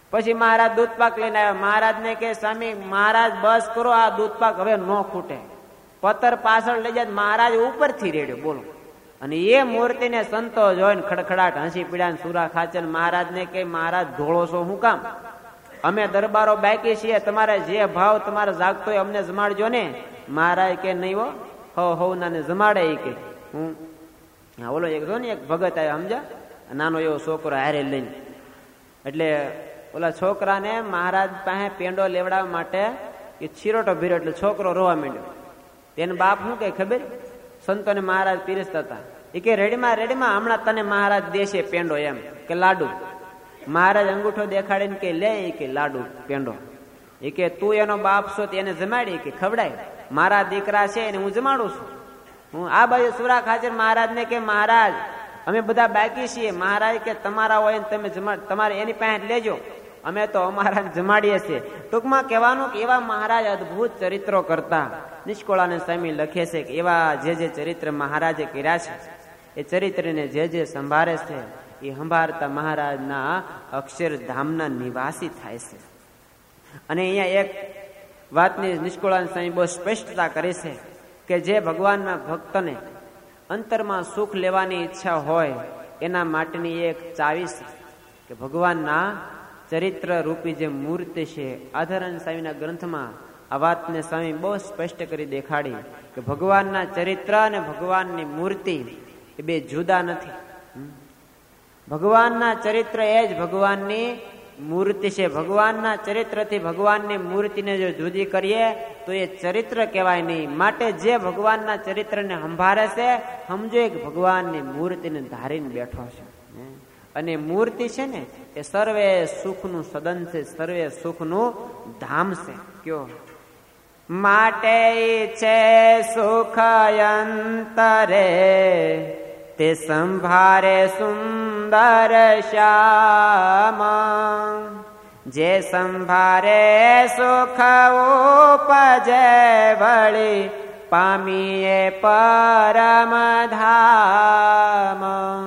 પછી મહારાજ દૂધપાક લઈને આવ્યા. મહારાજ ને કે સ્વામી મહારાજ બસ કરો, આ દૂધપાક હવે ન ખૂટે. પથ્થર પાછળ લઈ જાય, મહારાજ ઉપરથી રેડ્યો. બોલો. અને એ મૂર્તિને સંતો જોઈને ખડખડાટ હસી પીડ્યા. સુરા ખાચર મહારાજ ને કે મહારાજ ઢોળો છો હું કામ? અમે દરબારો બાકી છીએ, તમારે જે ભાવ તમારે જાગતો હોય અમને જમાડજો ને. મહારાજ કે નહીં હો, હો હો નાને જમાડે. એ કે હું ઓલો એક જો ને એક ભગત આવ્યો સમજા, નાનો એવો છોકરો હારે લઈને. એટલે ઓલા છોકરાને મહારાજ પાસે પેંડો લેવડાવવા માટે એ છીરોટો ભીરો, એટલે છોકરો રોવા માંડ્યો. તેને બાપ શું કે ખબર? સંતોને મહારાજ પીરસતા હતા. એ કે રેડીમાં રેડીમાં હમણાં તને મહારાજ દેશે પેંડો, એમ કે લાડુ. મહારાજ અંગૂઠો દેખાડીને કે લે, કે લાડુ પેંડો. એ કે તું એનો બાપ છો, એને જમાડી કે ખવડાય? મારા દીકરા છે એને હું જમાડું છું. હું આ બાજુ સુરા ખાચર મહારાજ ને કે મહારાજ અમે બધા બાકી છીએ. મહારાજ કે તમારા હોય ને તમે જમાડ, તમારે એની પાસે લેજો, અમે તો અમારા જમાડીએ છીએ. ટૂંકમાં કહેવાનું કે એવા મહારાજ અદભુત ચરિત્રો કરતા. નિષ્કોળાનંદ સ્વામી લખે છે કે એવા જે જે ચરિત્ર મહારાજે કર્યા છે, એ ચરિત્રને જે જે સંભાળે છે એ સંભાળતા મહારાજના અક્ષરધામના નિવાસી થાય છે. અને અહીંયા એક વાતની નિષ્કોળાનંદ સ્વામી બહુ સ્પષ્ટતા કરે છે કે જે ભગવાનના ભક્તને અંતરમાં સુખ લેવાની ઈચ્છા હોય એના માટેની એક ચાવી છે કે ભગવાનના ચરિત્ર રૂપી જે મૂર્તિ છે. આધારાનંદ સ્વામીના ગ્રંથમાં આ વાતને સ્વામી બહુ સ્પષ્ટ કરી દેખાડી કે ભગવાનના ચરિત્ર અને ભગવાનની મૂર્તિ એ બે જુદા નથી. ભગવાનના ચરિત્ર એ જ ભગવાનની મૂર્તિ છે. ભગવાનના ચરિત્રથી ભગવાનની મૂર્તિને જો જુદી કરીએ તો એ ચરિત્ર કહેવાય નહીં. માટે જે ભગવાનના ચરિત્રને સંભાળે છે સમજો એક ભગવાનની મૂર્તિને ધારીને બેઠો છે. અને મૂર્તિ છે ને એ સર્વે સુખનું સદન છે, સર્વે સુખનું ધામ છે. કયો માટે છે સુખ અંતરે તે સંભારે સુંદર શ્યામ. જે સંભારે સુખ ઉપજે વળી પામીએ પરમ ધામ.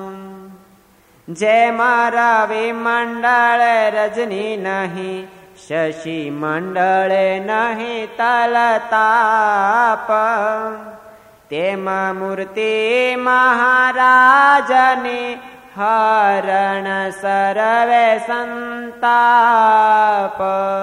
જે મારા વિમંડળ રજની નહીં, શશી મંડળે નહીં તલતાપ. તેમ મૂર્તિ મહારાજની હરણ સર્વે સંતાપ.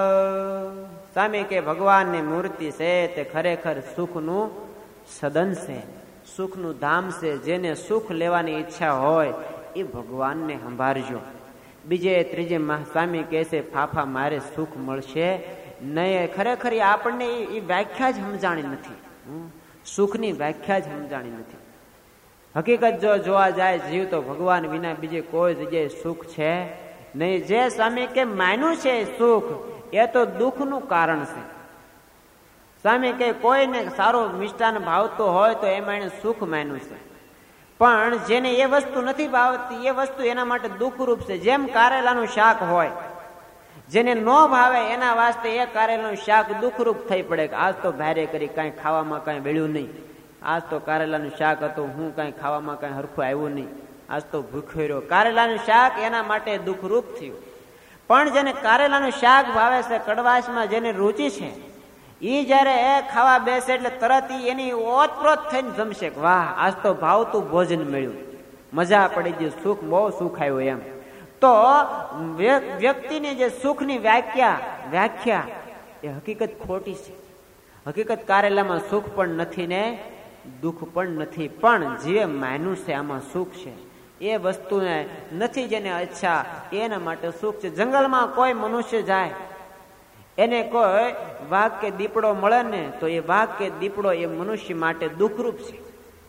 સ્વામી કે ભગવાનની મૂર્તિ છે તે ખરેખર સુખનું સદન છે, સુખનું ધામ છે. જેને સુખ લેવાની ઈચ્છા હોય એ ભગવાનને સંભાળજો. બીજે ત્રીજે સ્વામી કહે છે ફાફા મારે સુખ મળશે નહીં. ખરેખર આપણને એ વ્યાખ્યા જ સમજાણી નથી. સુખની વ્યાખ્યા જ સમજાણી નથી. હકીકત જો જોવા જાય જીવ તો ભગવાન વિના બીજે કોઈ જગ્યાએ સુખ છે નહીં. જે સ્વામી કે માન્યું છે સુખ એ તો દુઃખનું કારણ છે. સ્વામી કે કોઈને સારું મિષ્ટાન ભાવતું હોય તો એમાં એને સુખ માન્યું છે, પણ જેને એ વસ્તુ નથી ભાવતી એ વસ્તુ એના માટે દુઃખરૂપ છે. જેમ કારેલાનું શાક હોય, જેને ન ભાવે એના વાસ્તે એ કારેલાનું શાક દુઃખરૂપ થઈ પડે કે આજ તો ભારે કરી કાંઈ ખાવામાં કાંઈ વેળ્યું નહીં, આજ તો કારેલાનું શાક હતું, હું કાંઈ ખાવામાં કાંઈ હરખું આવ્યું નહીં, આજ તો ભૂખ્યો રહ્યો. કારેલાનું શાક એના માટે દુઃખરૂપ થયું. પણ જેને કારેલાનું શાક ભાવે છે, કડવાશમાં જેને રુચિ છે, એ જયારે એ ખાવા બેસે એટલે તરત એની ઓતપ્રોત થઈને જમશે કે વાહ આજ તો ભાવતું ભોજન મળ્યું, મજા પડી ગઈ, સુખ બહુ સુખ આવ્યું. એમ તો વ્યક્તિની જે સુખની વ્યાખ્યા વ્યાખ્યા એ હકીકત ખોટી છે. હકીકત કારેલામાં સુખ પણ નથી ને દુઃખ પણ નથી, પણ જીવે માન્યું છે આમાં સુખ છે. એ વસ્તુને નથી જેને ઈચ્છા એના માટે સુખ છે. જંગલમાં કોઈ મનુષ્ય જાય એને કોઈ વાઘ કે દીપડો મળે ને તો એ વાઘ કે દીપડો એ મનુષ્ય માટે દુઃખરૂપ છે.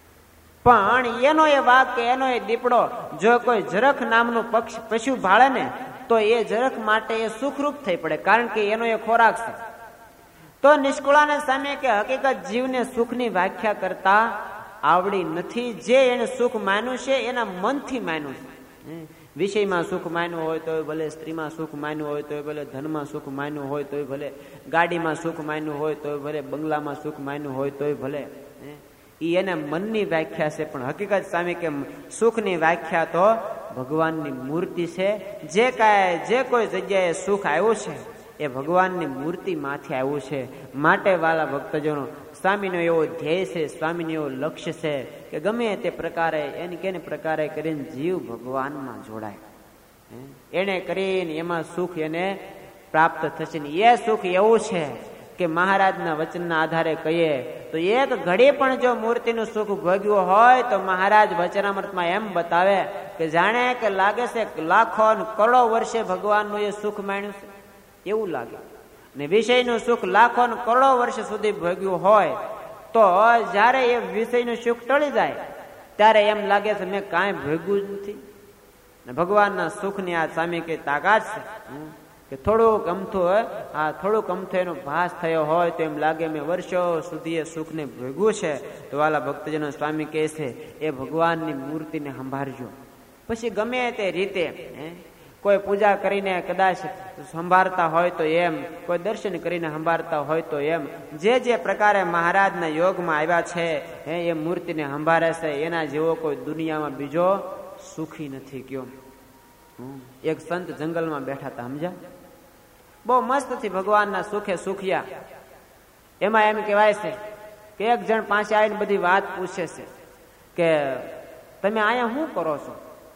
પણ એનો એ વાઘ કે એનો એ દીપડો જો કોઈ જરખ નામનું પક્ષ પશુ ભાળે ને તો એ જરખ માટે એ સુખરૂપ થઈ પડે, કારણ કે એનો એ ખોરાક છે. તો નિષ્કુળાને સામે કે હકીકત જીવને સુખની વ્યાખ્યા કરતા આવડી નથી. જે એને સુખ માન્યું છે એના મનથી માન્યું છે. વિષયમાં સુખ માન્યું હોય તો ભલે, સ્ત્રીમાં સુખ માન્યું હોય તો ભલે, ધનમાં સુખ માન્યું હોય તો ભલે, ગાડીમાં સુખ માન્યું હોય તો ભલે, બંગલામાં સુખ માન્યું હોય તો ભલે, એ એના મનની વ્યાખ્યા છે. પણ હકીકત સામે કે સુખની વ્યાખ્યા તો ભગવાનની મૂર્તિ છે. જે કાંઈ જે કોઈ જગ્યાએ સુખ આવ્યું છે એ ભગવાનની મૂર્તિ માંથી આવ્યું છે. માટે વાલા ભક્તજનો, સ્વામીનો એવો ધ્યેય છે, સ્વામીનો એવો લક્ષ્ય છે કે ગમે તે પ્રકારે એની કેને પ્રકારે કરીને જીવ ભગવાનમાં જોડાય. એને કરીને એમાં સુખ એને પ્રાપ્ત થશે ને એ સુખ એવું છે કે મહારાજના વચનના આધારે કહીએ તો એક ઘડી પણ જો મૂર્તિનું સુખ ભોગ્યું હોય તો મહારાજ વચનામૃતમાં એમ બતાવે કે જાણે કે લાગે છે લાખો કરોડો વર્ષે ભગવાનનું એ સુખ માણ્યું છે એવું લાગે. ને વિષયનું સુખ લાખો કરોડો વર્ષ સુધી ભોગ્યું હોય તો જયારે એ વિષયનું સુખ ટળી જાય ત્યારે એમ લાગે છે મેં કાંઈ ભોગ્યું જ નથી. ભગવાનના સુખની આ સામે કઈ તાકાત છે કે થોડુંક અમથું હોય આ થોડુંક અમથું એનો ભાસ થયો હોય તો એમ લાગે મેં વર્ષો સુધી એ સુખને ભોગવ્યું છે. તો વાલા ભક્તજનો, સ્વામી કહે છે એ ભગવાનની મૂર્તિને સંભાળજો. પછી ગમે તે રીતે કોઈ પૂજા કરીને કદાચ સંભાળતા હોય તો એમ, કોઈ દર્શન કરીને સંભાળતા હોય તો એમ, જે જે પ્રકારે મહારાજના યોગમાં આવ્યા છે એ મૂર્તિને સંભાળે છે એના જેવો કોઈ દુનિયામાં બીજો સુખી નથી. કયો એક સંત જંગલમાં બેઠા હતા, સમજ્યા? બહુ મસ્ત થી ભગવાનના સુખે સુખ્યા. એમાં એમ કહેવાય છે કે એક જણ પાસે આવીને બધી વાત પૂછે છે કે તમે અહીંયા શું કરો છો?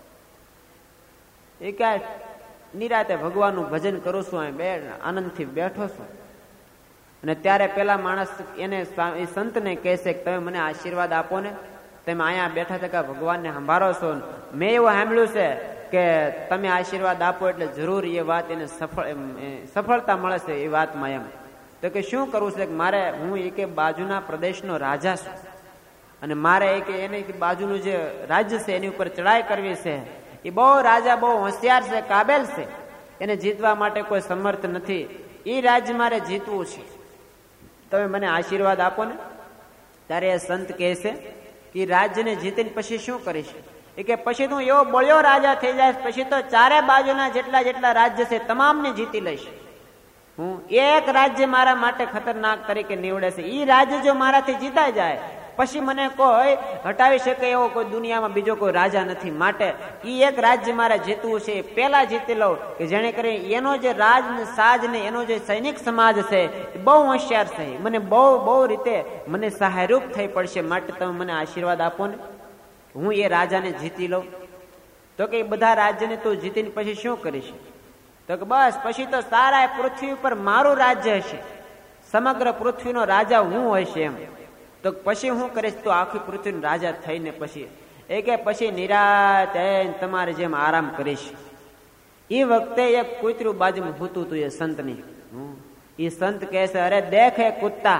એ ક્યાં નિરાતે ભગવાનનું ભજન કરું છું, અહીં બે આનંદથી બેઠો છું. અને ત્યારે પેલા માણસ એને સંતને કહે છે કે તમે મને આશીર્વાદ આપો ને, તમે અહીંયા બેઠા થતા ભગવાનને સંભાળો છો. મેં એવું સાંભળ્યું છે કે તમે આશીર્વાદ આપો એટલે જરૂર એ વાત એને સફળ સફળતા મળે છે એ વાતમાં. એમ તો કે શું કરવું છે? મારે હું એક બાજુના પ્રદેશનો રાજા છું અને મારે એક એને બાજુનું જે રાજ્ય છે એની ઉપર ચડાઈ કરવી છે. એ બહુ રાજા બહુ હોશિયાર છે, કાબેલ છે, એને જીતવા માટે કોઈ સમર્થ નથી. એ રાજ્ય મારે જીતવું છે, તમે મને આશીર્વાદ આપો ને. ત્યારે એ સંત કહે છે કે રાજ્યને જીતીને પછી શું કરીશ? એ કે પછી તું એવો બળ્યો રાજા થઈ જાય, પછી તો ચારે બાજુના જેટલા જેટલા રાજ્ય છે તમામને જીતી લઈશ. હું એક રાજ્ય મારા માટે ખતરનાક તરીકે નીવડે છે. એ રાજ્ય જો મારાથી જીતાઈ જાય પછી મને કોઈ હટાવી શકે એવો કોઈ દુનિયામાં બીજો કોઈ રાજા નથી. માટે એ એક રાજ્ય મારે જીતવું છે, પેલા જીતી લઉં કે જેને કરી એનો જે રાજ સાજ ને એનો જે સૈનિક સમાજ છે એ બહુ હોશિયાર છે, મને બહુ બહુ રીતે મને સહાયરૂપ થઈ પડશે. માટે તમે મને આશીર્વાદ આપો ને, હું એ રાજાને જીતી લઉં. તો કે બધા રાજ્યને તું જીતીને પછી શું કરીશ? તો કે બસ પછી તો સારા પૃથ્વી ઉપર મારું રાજ્ય હશે, સમગ્ર પૃથ્વીનો રાજા હું હશે. એમ તો પછી હું કરીશ? તો આખી પૃથ્વીનો રાજા થઈને પછી એ કે પછી નિરાત તમારે જેમ આરામ કરીશ. એ વખતે એક કૂતરું બાજુમાં હૂતું હતું એ સંતની. એ સંત કહે છે અરે દેખ એ કુત્તા,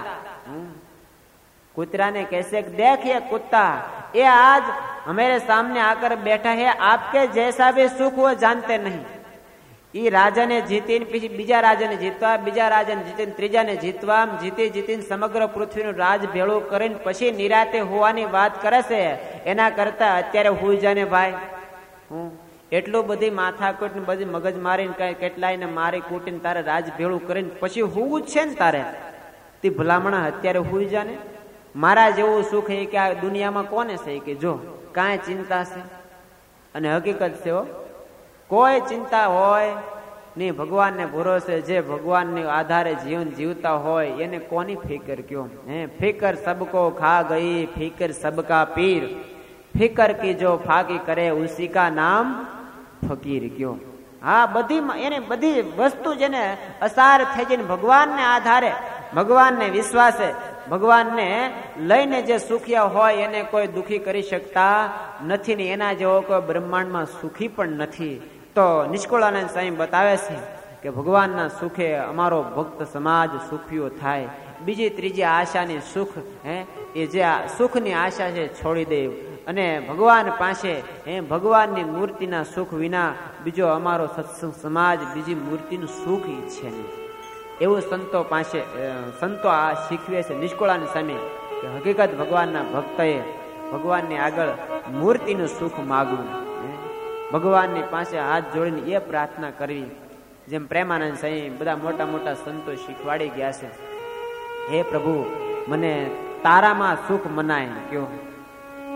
कुतरा ने कैसे देखिए कुत्ता ये आज हमारे सामने आकर बैठा है, आपके जैसा भी सुख वो जानते नहीं. ई राजा ने जीती पीछे बीजा राजा ने जीतवा, बीजा राजा ने जीती त्रीजा ने जीतवा, जीती जीती समग्र पृथ्वी राज भेड़ो करीने पछी निराते होवानी बात करे छे. एना करता अत्यारे हुई जाने भाई. हूँ एटलू बधी माथाकूट ने बधी मगज मारी केटलाय ने मारी कूटीने तारे राज भेड़ू करीने पछी होवुं ज छे ने तारे. ती भलामणा अत्यारे हुई जाने. मारा जेवुं सुख है कि आ दुनिया में कोने छे कि जो कांई चिंता छे अने हकीकत छे हो कोई चिंता होय नहीं. भगवान ने भरोसे जे भगवान ने आधारे जीवन जीवता होय एने कोनी फिकर क्यों है. फिकर सबको खा गई, फिकर सबका पीर, फिकर की जो फाकी करे उसी का नाम फकीर क्यों. हाँ बधी एने बधी वस्तु जेने असार थई जईने भगवान ने आधारे भगवान ने विश्वास है, भगवान ने लईने जे सुखिया होय एने कोई दुखी करी शकता नथी ने एना जेवो कोई ब्रह्मांड में सुखी पण नथी. तो निष्कुळानंद स्वामी बतावे छे कि भगवान ना सुखे अमारो भक्त समाज सुखियो थाय. बीजी त्रीजी आशानी सुख है ए जे सुखनी आशा छे छोड़ी दे अने भगवान पासे हे भगवाननी मूर्तिना सुख विना बीजो अमारो सत्संग समाज बीजी मूर्तिनुं सुख ईच्छे नहीं. एवं संतो पासे संतो आ शीखवे छे निष्कुळानंद स्वामी कि हकीकत भगवानना भक्तए भगवाननी आगळ मूर्तिनुं सुख मागવું, भगवाननी पासे हाथ जोड़ीने ए प्रार्थना करवी. जेम प्रेमानंद स्वामी बधा मोटा मोटा संतो शीखवाड़ी गया छे. हे प्रभु मने तारामां सुख मनाय क्यों.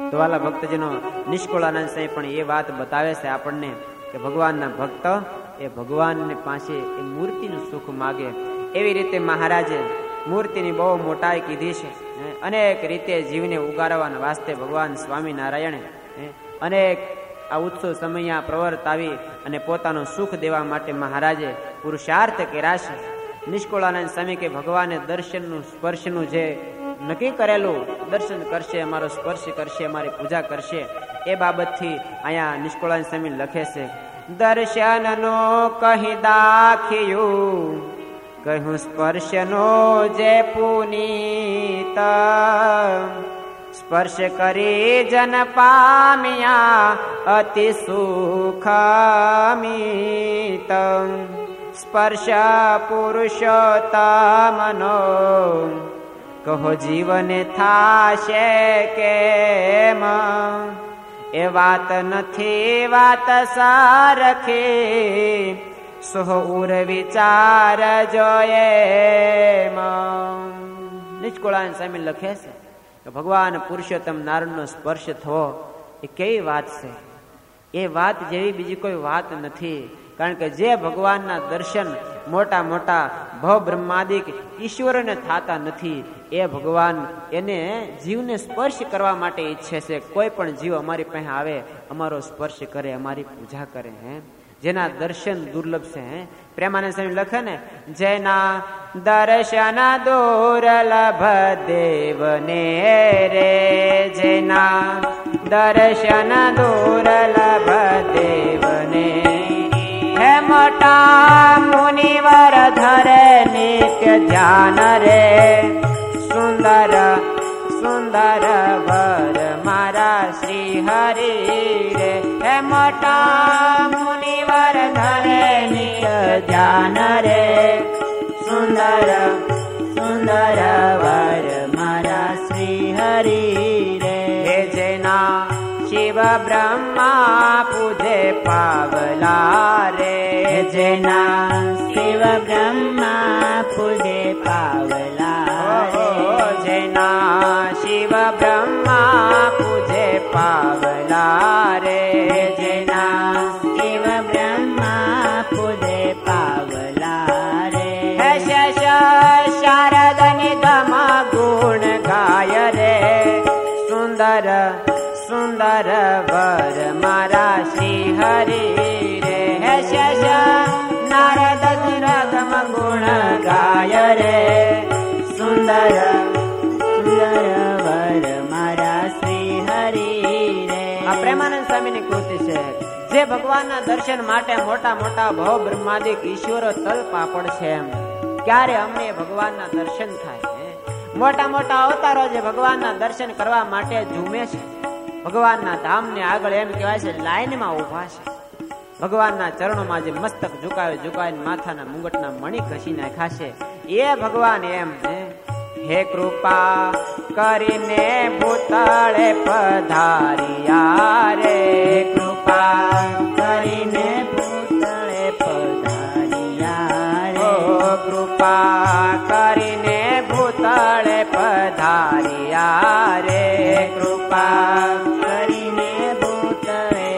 તો વાલા ભક્તજનો, નિષ્કુળાનંદ સ્વામી પણ એ વાત બતાવે છે આપણને કે ભગવાનના ભક્ત એ ભગવાનને પાસે એ મૂર્તિનું સુખ માગે. એવી રીતે મહારાજે મૂર્તિની બહુ મોટાઈ કીધી છે. અનેક રીતે જીવને ઉગારવાના વાસ્તે ભગવાન સ્વામિનારાયણે અનેક આ ઉત્સવ સમય પ્રવર્તાવી અને પોતાનું સુખ દેવા માટે મહારાજે પુરુષાર્થ કર્યા છે. નિષ્કુળાનંદ સ્વામી કે ભગવાને દર્શનનું સ્પર્શનું જે નક્કી કરેલું, દર્શન કરશે, અમારો સ્પર્શ કરશે, અમારી પૂજા કરશે, એ બાબતથી અહીંયા નિષ્કુળાનંદ સ્વામી લખે છે, દર્શનનો કહી દાખ્યું કહ્યું સ્પર્શનો જે પુનીત, સ્પર્શ કરી જન પામ્યા અતિ સુખમિત, સ્પર્શ પુરુષોત્તમનો કહો જીવને થાશે કેમ, એ વાત નથી વાત સારખી, સોહ ઉર વિચાર જોયે. નિષ્કુળાનંદ સ્વામી લખે છે કે ભગવાન પુરુષોત્તમ નારાયણનો સ્પર્શ થવો એ કેવી વાત છે, એ વાત જેવી બીજી કોઈ વાત નથી. કારણ કે જે ભગવાનના દર્શન મોટા મોટા ભવ બ્રહ્માદિક ઈશ્વરોને થતા નથી, એ ભગવાન એને જીવને સ્પર્શ કરવા માટે ઈચ્છે છે. કોઈ પણ જીવ અમારી પાસે આવે, અમારો સ્પર્શ કરે, અમારી પૂજા કરે, હે જેના દર્શન દુર્લભ છે. હે પ્રેમાનંદ સ્વામી લખે ને, જેના દર્શન દુર્લભ દેવને રે, જેના દર્શન દુર્લભ દેવને, હે મોટા મુનિવર ધરે નિત્ય ધ્યાન રે, સુંદર સુંદર વર મારા શ્રી હરિ રે, હે મોટા મુનિવર ધરે નિત્ય ધ્યાન રે, સુંદર સુંદર વર મારા શ્રી હરિ રે, હે જેના શિવ બ્રહ્મા પૂજે પાવલા રે, જેના શિવ બ્રહ્મા પૂજે પાવલા રે, જેના શિવ બ્રહ્મા પૂજે પાવલા રે, જેના શિવ બ્રહ્મા પૂજે પાવલા રે, હે શશ શારદ નિગમ ગુણ ગાય રે, સુંદર સુંદર વર મારા શ્રી હરિ રે, હે શશ નારદ રગમ ગુણ ગાય રે, સુંદર સુંદર વર મારા શ્રી હરિ રે. આ પ્રેમાનંદ સ્વામીની કૃતિ છે. જે ભગવાનના દર્શન માટે મોટા મોટા ભવ બ્રહ્માદિક ઈશ્વરો તલ પાપડ છે, એમ ક્યારે અમને ભગવાનના દર્શન થાય. મોટા મોટા અવતારો જે ભગવાનના દર્શન કરવા માટે ઝૂમે છે, ભગવાનના ધામને આગળ એમ કહેવાય છે લાઈનમાં ઉભા છે, ભગવાનના ચરણોમાં જે મસ્તક ઝુકાવે ઝુકાવીને માથાના મુગટના મણિ ઘસી નાખ્યા છે, એ ભગવાન એમ હે કૃપા કરીને ભૂતળે પધારિયા રે, કૃપા કરીને ભૂતળે પધારિયા રે, કૃપા કરીને ભૂતળે પધારિયા રે, કૃપા કરીને ભૂતળે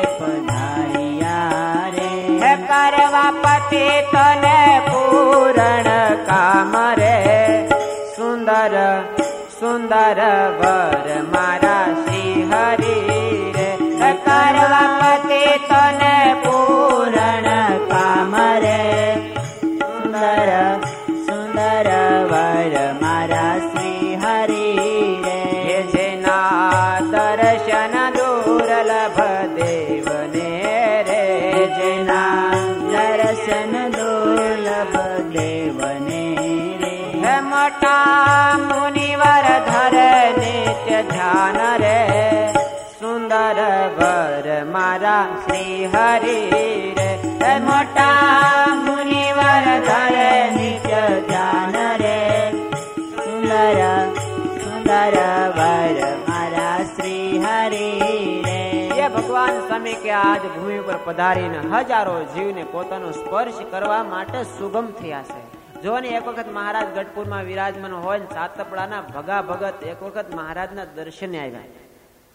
પધારિયા રે, હે કરવા પતિ તને પૂરણ કામ રે, સુંદર સુંદર વર મારા શ્રી હરિ રે, હે કરવા પતિ તને પૂરણ કામ રે, સુંદર સુંદર વર મારા શ્રી હરિ રે, જેના દર્શન દુર્લભ દેવને રે, જેના દર્શન દુર્લભ દેવને રે, હે મોટા મુનિવર ધરે નિત્ય ધ્યાન રે, સુંદર વર મારા શ્રી હરિ રે, હે મોટા મુનિવર ધરે નિત્ય ધ્યાન રે, સુંદર સુંદર વર મારા શ્રી હરિ રે. એ ભગવાન સ્વામી કે આજ ભૂમિ પર પધારીને હજારો જીવને પોતાનો સ્પર્શ કરવા માટે સુગમ થયા છે. જો ને એક વખત મહારાજ ગઢપુરમાં વિરાજમાન હોય, સાતપડાના ભગા ભગત એક વખત મહારાજના દર્શને આવ્યા.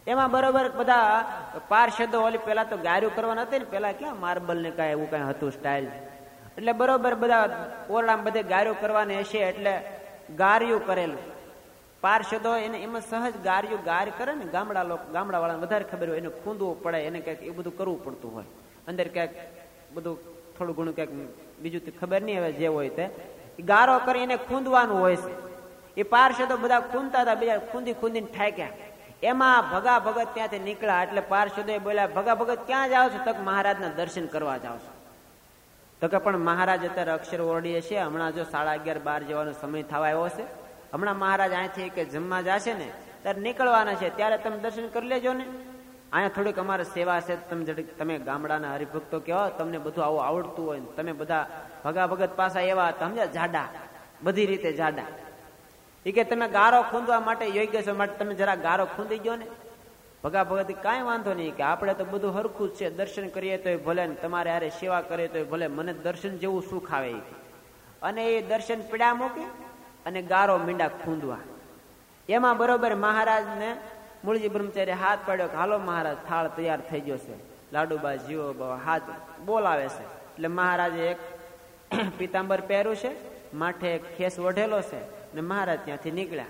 એમાં બરોબર બધા પાર્ષદો ઓલી પેલા તો ગાર્યું કરવાના હતા ને, પેલા ક્યાં માર્બલ ને કાંઈ એવું કાંઈ હતું સ્ટાઇલ, એટલે બરોબર બધા ઓરડામાં બધે ગાર્યું કરવાની હશે એટલે ગાર્યું કરેલું. પાર્ષદો એને એમાં સહજ ગાર્યું ગાર કરે ને, ગામડા લોકો ગામડા વાળાને વધારે ખબર હોય, એને ખૂંદવું પડે, એને ક્યાંક એ બધું કરવું પડતું હોય, અંદર ક્યાંક બધું થોડું ઘણું ક્યાંક બીજું ખબર નહીં હવે જે હોય તે ગારો કરી એને ખૂંદવાનું હોય છે. એ પાર્ષદો બધા ખૂંદતા હતા, બીજા ખૂંદી ખૂંદીને ઠાક્યા. એમાં ભગા ભગત ત્યાંથી નીકળ્યા એટલે પાર્ષદોએ બોલ્યા, ભગા ભગત ક્યાં જાઓ છો? તક મહારાજના દર્શન કરવા જાઓ છો. તો કે પણ મહારાજ અત્યારે અક્ષર ઓરડીએ છે, હમણાં જો સાડા અગિયાર બાર જવાનો સમય થવા આવ્યો છે, હમણાં મહારાજ અહીંથી કે જમવા જશે ને ત્યારે નીકળવાના છે, ત્યારે તમે દર્શન કરી લેજો ને. અહીંયા થોડીક અમારે સેવા છે, તમે તમે ગામડાના હરિભક્તો કહેવા, તમને બધું આવું આવડતું હોય, તમે બધા ભગા ભગત પાછા એવા સમજ્યા જાડા, બધી રીતે જાડા. એ કે તમે ગારો ખૂંદવા માટે યોગ્ય છો, માટે તમે જરા ગારો ખૂંદી ગયો ને. ભગા ભગત કાંઈ વાંધો નહીં, કે આપણે તો બધું હરખું જ છે, દર્શન કરીએ તો ભલે ને તમારે હારે સેવા કરીએ તો ભલે, મને દર્શન જેવું સુખ આવે. અને એ દર્શન પીડા મૂકી અને ગારો મીંડા ખૂંદવા. એમાં બરોબર મહારાજને મૂળજી બ્રહ્મચારી હાથ પાડ્યો કે હાલો મહારાજ થાળ તૈયાર થઈ ગયો છે. લાડુબા જીવો બાબા હાથ બોલાવે છે એટલે મહારાજે એક પીતાંબર પહેર્યું છે, માથે એક ખેસ ઓઢેલો છે ને મહારાજ ત્યાંથી નીકળ્યા.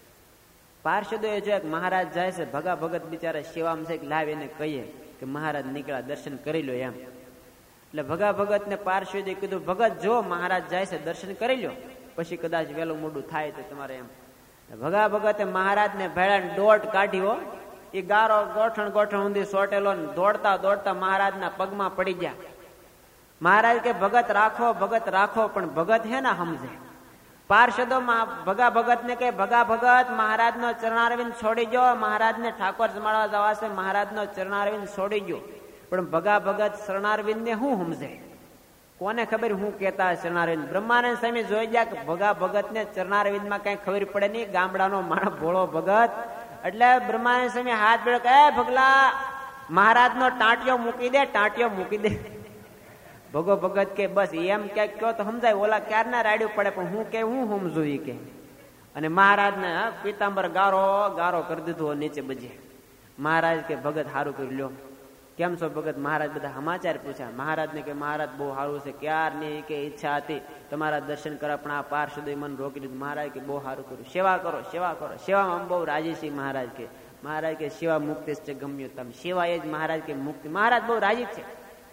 પાર્ષદોએ જોયા કે મહારાજ જાય છે, ભગા ભગત બિચારા સેવામાં છે, લાવ એને કહીએ કે મહારાજ નીકળ્યા, દર્શન કરી લો એમ. એટલે ભગા ભગત ને પાર્ષદે કીધું, ભગત જો મહારાજ જાય છે દર્શન કરી લો, પછી કદાચ વહેલું મોડું થાય તો તમારે એમ. ભગા ભગતે મહારાજ ને ભેળા દોટ કાઢ્યો, એ ગારો ગોઠણ ગોઠણ ઊંધી સોટેલો, દોડતા દોડતા મહારાજના પગમાં પડી ગયા. મહારાજ કે ભગત રાખો ભગત રાખો, પણ ભગત હે ને સમજે. પાર્ષદો ભગા ભગત ને કે ભગા ભગત મહારાજ નો ચરણારવિંદ છોડી ગયો, મહારાજ ને ઠાકોર જમાડવા જવા છે, મહારાજ નો ચરણારવિંદ છોડી ગયો. પણ ભગા ભગત શરણારવિંદ ને શું સમજે? કોને ખબર હું કેતા ચરણારવિંદ? બ્રહ્માનંદ સ્વામી જોઈ ગયા કે ભગા ભગત ને ચરણારવિંદ માં કઈ ખબર પડે નહીં, ગામડાનો માણસ ભોળો ભગત. એટલે બ્રહ્માનંદ સ્વામી હાથ બેડો કે ભગલા મહારાજ નો ટાંટિયો મૂકી દે, ટાંટિયો મૂકી દે. ભગો ભગત કે બસ એમ ક્યાંક કયો તો સમજાય, ઓલા ક્યારના રાડ્યું પડે, પણ હું કે હું સમજુ ઈ કે. અને મહારાજ ને પીતાંબર ગારો ગારો કરી દીધો નીચે બજે. મહારાજ કે ભગત સારું કરી લ્યો, કેમ છો ભગત? મહારાજ બધા સમાચાર પૂછ્યા. મહારાજ ને કે મહારાજ બહુ સારું છે, ક્યારની કે ઈચ્છા હતી તમારા દર્શન કરવા, પણ આ પાર્ષદોએ મને રોકી દીધું. મહારાજ કે બહુ સારું કર્યું, સેવા કરો સેવા કરો. સેવામાં બહુ રાજી છે મહારાજ કે. મહારાજ કે સેવા મુક્તિ છે, ગમ્યું તમે સેવા એ જ મહારાજ કે મુક્તિ. મહારાજ બહુ રાજી છે.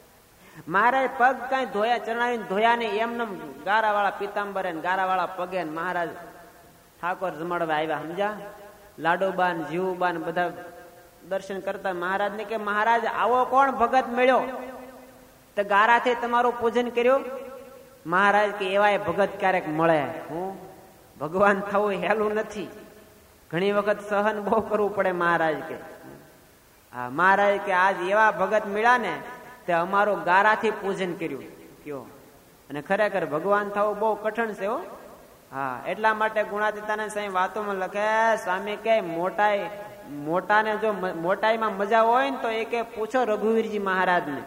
મહારાજ પગ કઈ ધોયા, ચરણાવીને ધોયા ને એમને ગારા વાળા પીતાંબરે ગારા વાળા પગે મહારાજ ઠાકોર જમાડવા આવ્યા. સમજા? લાડોબાન જીવુબાન બધા દર્શન કરતા. મહારાજ ને કે મહારાજ આવો કોણ ભગત મળ્યો તો ગારાથી તમારું પૂજન કર્યું? મહારાજ કે એવા ભગત ક્યારેક મળે, હું ભગવાન થવું હેલું નથી, ઘણી વખત સહન બહુ કરવું પડે. મહારાજ કે હા, મહારાજ કે આજ એવા ભગત મળ્યા ને તે અમારું ગારાથી પૂજન કર્યું કયો. અને ખરેખર ભગવાન થવું બહુ કઠણ છે હો. હા, એટલા માટે ગુણાતીતાનંદ સ્વામી વાતોમાં લખે, સ્વામી કે મોટાઈ મોટાને જો મોટાઈમાં મજા હોય ને તો એ કે પૂછો રઘુવીરજી મહારાજ ને.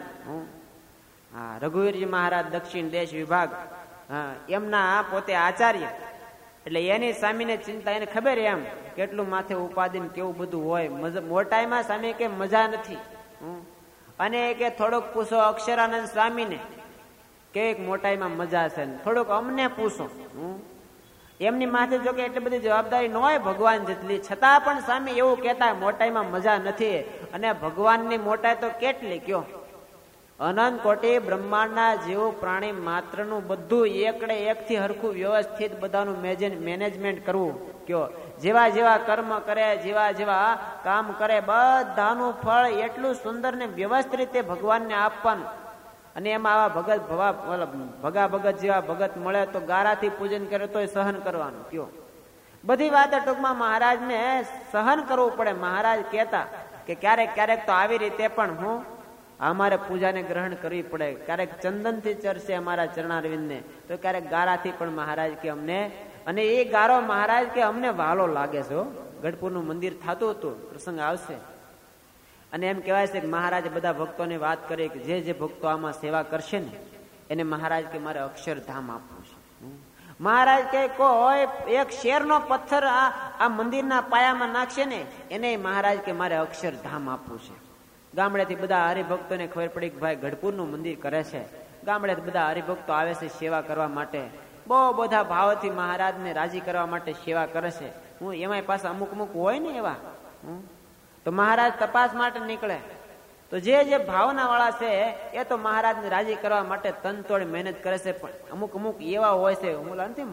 હા, રઘુવીરજી મહારાજ દક્ષિણ દેશ વિભાગ, હા, એમના પોતે આચાર્ય, એટલે એની સ્વામીને ચિંતા, એને ખબર એમ કેટલું માથે ઉપાધિ કેવું બધું હોય. મોટાઈમાં સ્વામી કે મજા નથી. અને કે થોડુંક પૂછો અક્ષરાનંદ સ્વામીને કે મોટાઈમાં મજા છે, થોડુંક અમને પૂછો. એમની માથે જો કે એટલી બધી જવાબદારી ન હોય ભગવાન જેટલી, છતાં પણ સ્વામી એવું કહેતા મોટાઈમાં મજા નથી. અને ભગવાનની મોટાઈ તો કેટલી કયો. અનંત કોટી બ્રહ્માંડના જેવું પ્રાણી માત્રનું બધું એકડે એકથી હરખું વ્યવસ્થિત બધાનું મેનેજમેન્ટ કરવું કયો. જેવા જેવા કર્મ કરે, જેવા જેવા કામ કરે, બધાનું ફળ એટલું સુંદર ને વ્યવસ્થિત રીતે ભગવાનને આપવાનું. અને એમાં આવા ભગત ભગા ભગત જેવા ભગત મળે તો ગારાથી પૂજન કરે તો સહન કરવાનું કયો. બધી વાત ટૂંકમાં મહારાજને સહન કરવું પડે. મહારાજ કહેતા કે ક્યારેક ક્યારેક તો આવી રીતે પણ હું અમારે પૂજાને ગ્રહણ કરવી પડે. ક્યારેક ચંદનથી ચરશે અમારા ચરણારવિંદને, તો ક્યારેક ગારાથી પણ મહારાજ કે અમને. અને એ ગારો મહારાજ કે અમને વાલો લાગે છે. ગઢપુરનું મંદિર થતું હતું, પ્રસંગ આવશે. અને એમ કહેવાય છે કે મહારાજે બધા ભક્તોને વાત કરી કે જે જે ભક્તો આમાં સેવા કરશે ને એને મહારાજ કે મારે અક્ષરધામ આપવું છે. મહારાજ કે કોઈ એક શેરનો પથ્થર આ આ મંદિરના પાયામાં નાખશે ને એને મહારાજ કે મારે અક્ષરધામ આપવું છે. ગામડેથી બધા હરિભક્તોને ખબર પડી કે ભાઈ ગઢપુરનું મંદિર કરે છે. ગામડેથી બધા હરિભક્તો આવે છે સેવા કરવા માટે, બહુ બધા ભાવથી મહારાજને રાજી કરવા માટે સેવા કરે છે. હું એમાંય પાસે અમુક અમુક હોય ને એવા, તો મહારાજ તપાસ માટે નીકળે. તો જે જે ભાવના વાળા છે એ તો મહારાજને રાજી કરવા માટે તનતોડ મહેનત કરે છે. પણ અમુક અમુક એવા હોય છે, હું નથી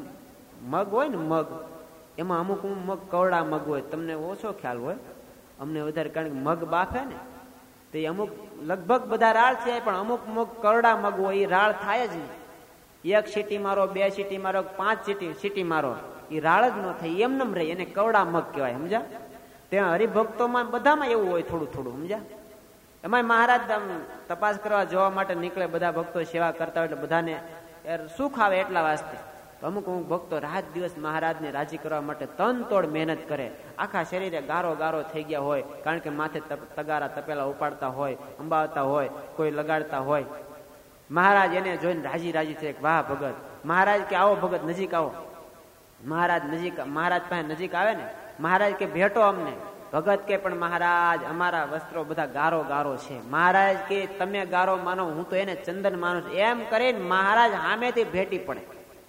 મગ હોય ને મગ, એમાં અમુક અમુક મગ કવડા મગ હોય, તમને ઓછો ખ્યાલ હોય, અમને વધારે, કારણ કે મગ બાફે ને તો અમુક લગભગ બધા રાળ છે, પણ અમુક મગ કરડા મગ હોય એ રાળ થાય જ નહીં. એક સીટી મારો, બે સીટી મારો, પાંચ સીટી સીટી મારો, એ રાળ જ ન થાય, એમ નમ રહે, એને કવડા મગ કહેવાય. સમજા? ત્યાં હરિભક્તોમાં બધામાં એવું હોય થોડું થોડું. સમજા? એમાં મહારાજ તપાસ કરવા જવા માટે નીકળે, બધા ભક્તો સેવા કરતા હોય એટલે બધાને સુખ આવે એટલા વાસ્તે. અમુક અમુક ભક્તો રાત દિવસ મહારાજને રાજી કરવા માટે તન તોડ મહેનત કરે, આખા શરીરે ગારો ગારો થઈ ગયા હોય, કારણ કે માથે તગારા તપેલા ઉપાડતા હોય, અંબાવતા હોય, કોઈ લગાડતા હોય. મહારાજ એને જોઈને રાજી રાજી છે, વાહ ભગત. મહારાજ કે આવો ભગત, નજીક આવો. મહારાજ નજીક, મહારાજ પાસે નજીક આવે ને, મહારાજ કે ભેટો અમને. ભગત કે પણ મહારાજ અમારા વસ્ત્રો બધા ગારો ગારો છે. મહારાજ કે તમે ગારો માનો, હું તો એને ચંદન માનું છું. એમ કરીને મહારાજ સામેથી ભેટી પડે.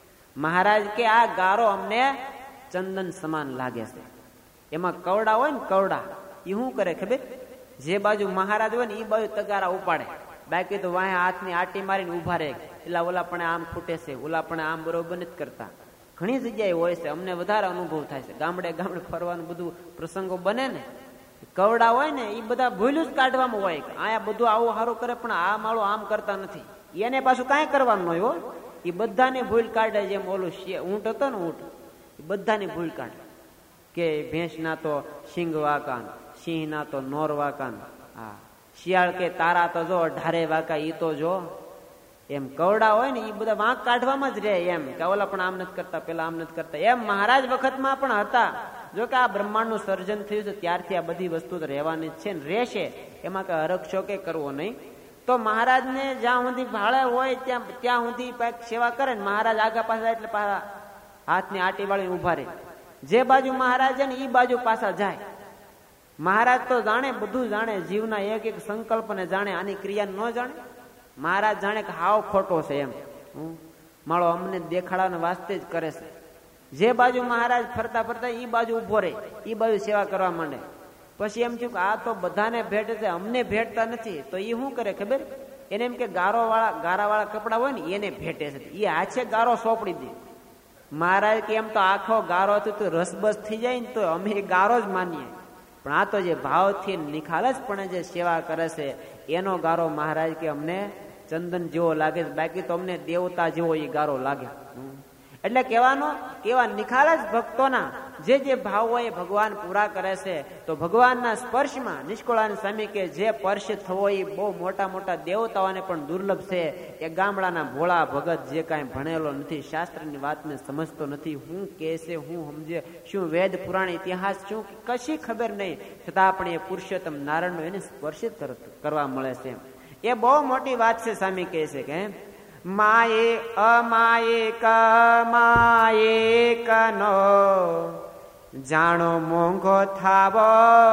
મહારાજ કે આ ગારો અમને ચંદન સમાન લાગે છે. એમાં કવડા હોય ને, કવડા એ શું કરે ખબર? જે બાજુ મહારાજ હોય ને એ બાજુ તગારા ઉપાડે, બાકી તો વાંહે હાથની આટી મારીને ઉભા રહે. એટલે ઓલા પણ આમ ખૂટે છે, ઓલા પણ આમ બરોબર નથી કરતા. ઘણી જગ્યાએ હોય છે, અમને વધારે અનુભવ થાય છે. ગામડે ગામડે ફરવાનું બધું પ્રસંગો બને ને, કવડા હોય ને એ બધા ભૂલું જ કાઢવામાં હોય. આયા બધું આવું સારું કરે, પણ આ માળો આમ કરતા નથી. એને પાછું કાંઈ કરવાનું હોય હો, એ બધાને ભૂલ કાઢે. જેમ ઓલું ઊંટ હતો ને, ઊંટ એ બધાની ભૂલ કાઢે કે ભેંસ ના તો સિંગ વાકાન, સિંહ ના તો નોર વાકાન, હા શિયાળ કે તારા તો જો ઢારે વાકા ઈ તો જો. એમ કવડા હોય ને એ બધા વાંક કાઢવામાં જ રહે, એમ કે ઓલા પણ આમ નથી કરતા, પેલા આમ નથી કરતા. એમ મહારાજ વખતમાં પણ હતા. જો કે આ બ્રહ્માંડનું સર્જન થયું છે ત્યારથી આ બધી વસ્તુ તો રહેવાની જ છે ને રહેશે, એમાં કઈ હરખશો કે કરવો નહીં. તો મહારાજને જ્યાં સુધી ભાળે હોય ત્યાં ત્યાં સુધી સેવા કરે ને, મહારાજ આગા પાછા એટલે પાછા હાથની આટી વાળીને ઉભા રહે. જે બાજુ મહારાજ છે ને એ બાજુ પાછા જાય. મહારાજ તો જાણે, બધું જાણે, જીવના એક એક સંકલ્પને જાણે, આની ક્રિયા ન જાણે. મહારાજ જાણે કે હાવ ખોટો છે એમ, માળો અમને દેખાડાના વાસ્તે જ કરે છે. જે બાજુ મહારાજ ફરતા ફરતા એ બાજુ ઉભો રહે, એ બાજુ સેવા કરવા માંડે. પછી એમ થયું કે આ તો બધાને ભેટે છે, અમને ભેટતા નથી. તો એ શું કરે ખબર? એને એમ કે ગારો વાળા ગારા વાળા કપડા હોય ને એને ભેટે છે, એ હાથે ગારો સોંપડી દે. મહારાજ કે એમ તો આખો ગારો હતું તો રસબસ થઈ જાય ને તો અમે ગારો જ માનીએ, પણ આ તો જે ભાવથી નિખાલસ પણ જે સેવા કરે છે એનો ગારો મહારાજ કે અમને ચંદન જેવો લાગે છે, બાકી તો અમને દેવતા જેવો એ ગારો લાગે. એટલે કહેવાનો કેવા નિખાલસ ભક્તોના જે જે ભાવ હોય એ ભગવાન પૂરા કરે છે. તો ભગવાનના સ્પર્શમાં નિષ્કુળાન સ્વામી કે જે સ્પર્શ થવો એ બહુ મોટા મોટા દેવતાઓને પણ દુર્લભ છે. એ ગામડાના ભોળા ભગત જે કાંઈ ભણેલો નથી, શાસ્ત્રની વાતને સમજતો નથી, હું કે છે હું સમજે, શું વેદ પુરાણ ઇતિહાસ શું કશી ખબર નહીં, છતાં પણ એ પુરુષોત્તમ નારાયણનો એને સ્પર્શિત કરવા મળે છે. એ બહુ મોટી વાત છે. સ્વામી કહે છે કે માયે અમાયે કમાયે કનો જાણો મોંઘો થાવો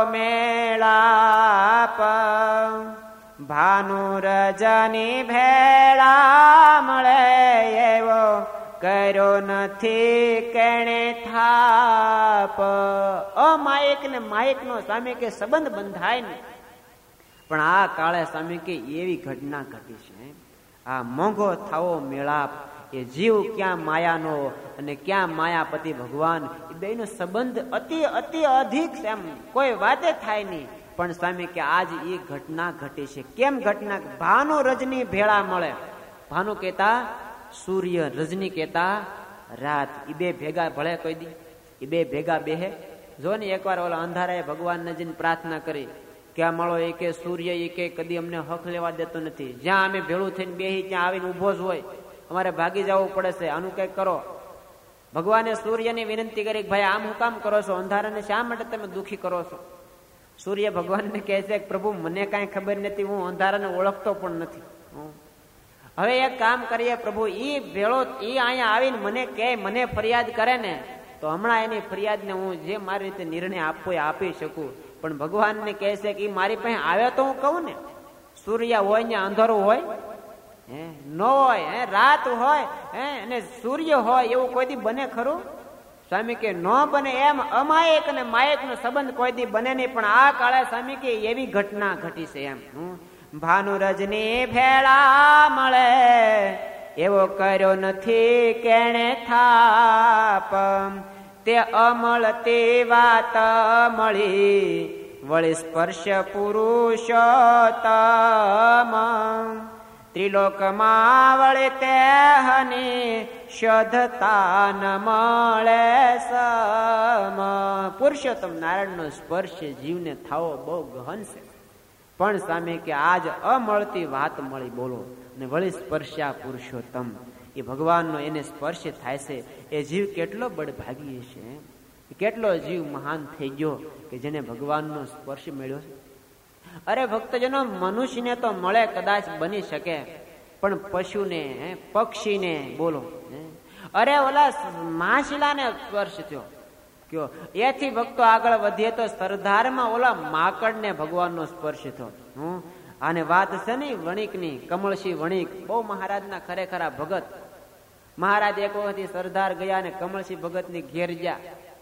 મેળાપ, ભાનુ રજની ભેળા મળે એવો કર્યો નથી કેણે થાપ. અમાયક ને માયક નો સ્વામી કે સંબંધ બંધાય ને, પણ આ કાળે સ્વામી કે એવી ઘટના ઘટી છે. આ મોંઘો થાવો મેળાપ, એ જીવ ક્યાં માયાનો અને ક્યાં માયાપતિ ભગવાન, એ બેનો સંબંધ અતિ અતિ અધિક એમ કોઈ વાતે થાય નહીં. પણ સ્વામી કે આજ એ ઘટના ઘટી છે. કેમ ઘટના? ભાનુ રજની ભેળા મળે. ભાનુ કેતા સૂર્ય, રજની કેતા રાત, એ બે ભેગા ભળે કોઈ દી? એ બે ભેગા બેહે? જો ને એકવાર ઓલા અંધારાએ ભગવાનને જઈને પ્રાર્થના કરી કે આ માળો એ કે સૂર્ય એ કે કદી અમને હક લેવા દેતો નથી, જ્યાં અમે ભેળું થઈને બેહી ત્યાં આવીને ઉભો જ હોય, અમારે ભાગી જવું પડે છે, આનું કઈક કરો. ભગવાને સૂર્યની વિનંતી કરી કે ભાઈ આમ હું કામ કરો છો, અંધારાને શા માટે તમે દુઃખી કરો છો? સૂર્ય ભગવાનને કહે છે કે પ્રભુ મને કાંઈ ખબર નથી, હું અંધારાને ઓળખતો પણ નથી. હવે એક કામ કરીએ પ્રભુ, ઈ ભેળો ઈ અહીંયા આવીને મને કે મને ફરિયાદ કરે ને તો હમણાં એની ફરિયાદને હું જે મારી રીતે નિર્ણય આપવો એ આપી શકું. પણ ભગવાનને કહે છે કે મારી પાસે આવે તો હું કહું ને. સૂર્ય હોય ને અંધારું હોય હે ન હોય, હે રાત હોય હે અને સૂર્ય હોય એવું કોઈ દી બને ખરું? સ્વામી કે ન બને. એમ અમાયક અને માયક નો સંબંધ કોઈ દી બને નહીં. પણ આ કાળે સ્વામી કે એવી ઘટના ઘટી છે. એમ ભાનુ રજની ભેળા મળે એવો કર્યો નથી કેણે થાપ. તે અમળતી વાત મળી વળી સ્પર્શ પુરુષોત્તમ. ત્રિલોકમાં વળે તે હની શોધતા ન મળે સમ. પુરુષોત્તમ નારાયણ નો સ્પર્શ જીવને થાવો બહુ ગહન છે. પણ સ્વામી કે આજ અમળતી વાત મળી બોલો ને વળી સ્પર્શ્યા પુરુષોત્તમ. એ ભગવાનનો એને સ્પર્શ થાય છે. એ જીવ કેટલો બળભાગી છે, કેટલો જીવ મહાન થઈ ગયો કે જેને ભગવાનનો સ્પર્શ મળ્યો છે. અરે ભક્તજનો, મનુષ્યને તો મળે કદાચ બની શકે, પણ પશુને પક્ષીને બોલો. અરે ઓલા માછલાને સ્પર્શ થયો કયો. એથી ભક્તો આગળ વધીએ તો સરદારમાં ઓલા માકડને ભગવાનનો સ્પર્શ થયો. હું આને વાત છે ને વણિકની, કમળસિંહ વણિક બહુ મહારાજના ખરેખરા ભગત. મહારાજ એક વખત સરદાર ગયા અને કમળસિંહ ભગતની ઘેર ગયા.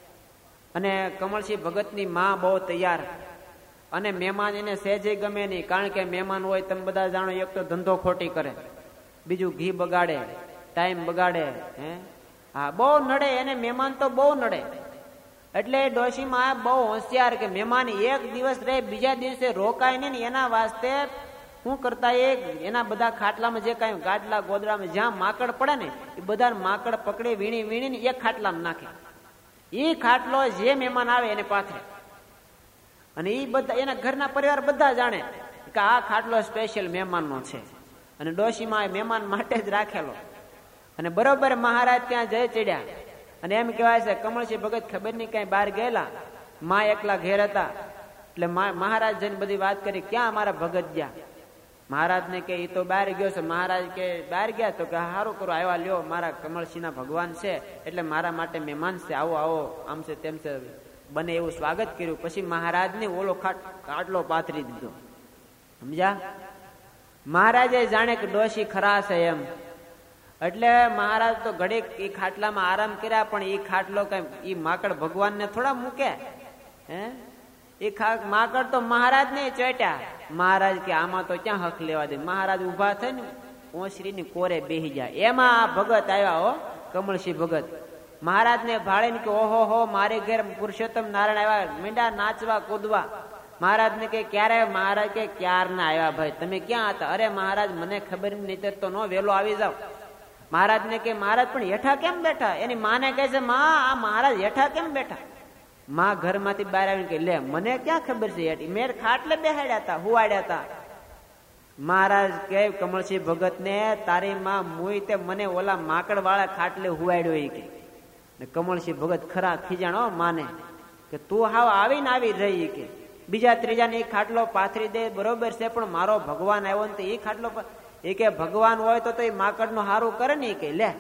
અને કમળસિંહ ભગતની માં બહુ તૈયાર અને મહેમાન એને સહેજે ગમે નહીં. કારણ કે મહેમાન હોય તમે બધા જાણો, એક તો ધંધો ખોટી કરે, બીજું ઘી બગાડે, ટાઈમ બગાડે. હે હા, બહુ નડે એને. મહેમાન તો બહુ નડે. એટલે ડોશીમાં બહુ હોશિયાર કે મહેમાન એક દિવસ રહે બીજા દિવસે રોકાય નહીં ને એના વાસ્તે શું કરતા, એ એના બધા ખાટલામાં જે કાંઈ ગાટલા ગોદડામાં જ્યાં માકડ પડે ને એ બધા માકડ પકડી વીણી વીણીને એક ખાટલામાં નાખે. એ ખાટલો જે મહેમાન આવે એને પાથરે. અને એ બધા એના ઘરના પરિવાર બધા જાણે કે આ ખાટલો સ્પેશિયલ મહેમાનનો છે અને ડોશીમાં મહેમાન માટે જ રાખેલો. અને બરોબર મહારાજ ત્યાં જઈ ચડ્યા અને એમ કહેવાય છે કમળસિંહ ભગત ખબર નહીં કઈ બહાર ગયેલા, માં એકલા ઘેર હતા. એટલે મહારાજ જઈને બધી વાત કરી, ક્યાં અમારા ભગત ગયા? મહારાજ ને કે એ તો બહાર ગયો છે. મહારાજ કે બહાર ગયા? તો કે સારું કરો, આવ્યા લ્યો, મારા કમળસિંહના ભગવાન છે એટલે મારા માટે મહેમાન છે, આવો આવો, આમ છે તેમ છે, બને એવું સ્વાગત કર્યું. પછી મહારાજ ને ઓલો ખાટલો પાથરી દીધો. સમજ્યા? મહારાજે જાણે કે ડોશી ખરા છે એમ. એટલે મહારાજ તો ઘડીક એ ખાટલામાં આરામ કર્યા, પણ એ ખાટલો કઈ એ માકડ ભગવાન ને થોડા મૂકે? હે એ માકડ તો મહારાજ ને ચોટ્યા. મહારાજ કે આમાં તો ક્યાં હક લેવા દે. મહારાજ ઉભા થઈને ઓસરી ની કોરે બેહી ગયા. એમાં આ ભગત આવ્યા, હો કમળસિંહ ભગત. મહારાજ ને ભાળીને કે ઓહો હો, મારે ઘેર પુરુષોત્તમ નારાયણ આવ્યા, મીંડા નાચવા કૂદવા. મહારાજ ને કે ક્યારે? મહારાજ કે ક્યાર ના આવ્યા ભાઈ, તમે ક્યાં હતા? અરે મહારાજ મને ખબર નહીં તો નો વેલો આવી જાવ. મહારાજ ને કે મહારાજ પણ હેઠા કેમ બેઠા? એની માને કહે છે, માં આ મહારાજ હેઠા કેમ બેઠા? માં ઘર માંથી બહાર આવીને કે લે મને ક્યાં ખબર છે, હેઠી મેર ખાટલે બેહાડ્યા હતા, હુવાડ્યા હતા. મહારાજ કે કમળસિંહ ભગત ને, તારી માં મુઈ તે મને ઓલા માકડ વાળા ખાટલે હુવાડ્યો. એ કે કમળસિંહ ભગત ખરા ખીજાણો માને કે તું હાવ આવીને આવી રહી કે બીજા ત્રીજા ને એ ખાટલો પાથરી દે, બરોબર છે, પણ મારો ભગવાન આવ્યો ને તો એ ખાટલો એ કે ભગવાન હોય તો એ માકડ નું હારું કરે ને. કે લે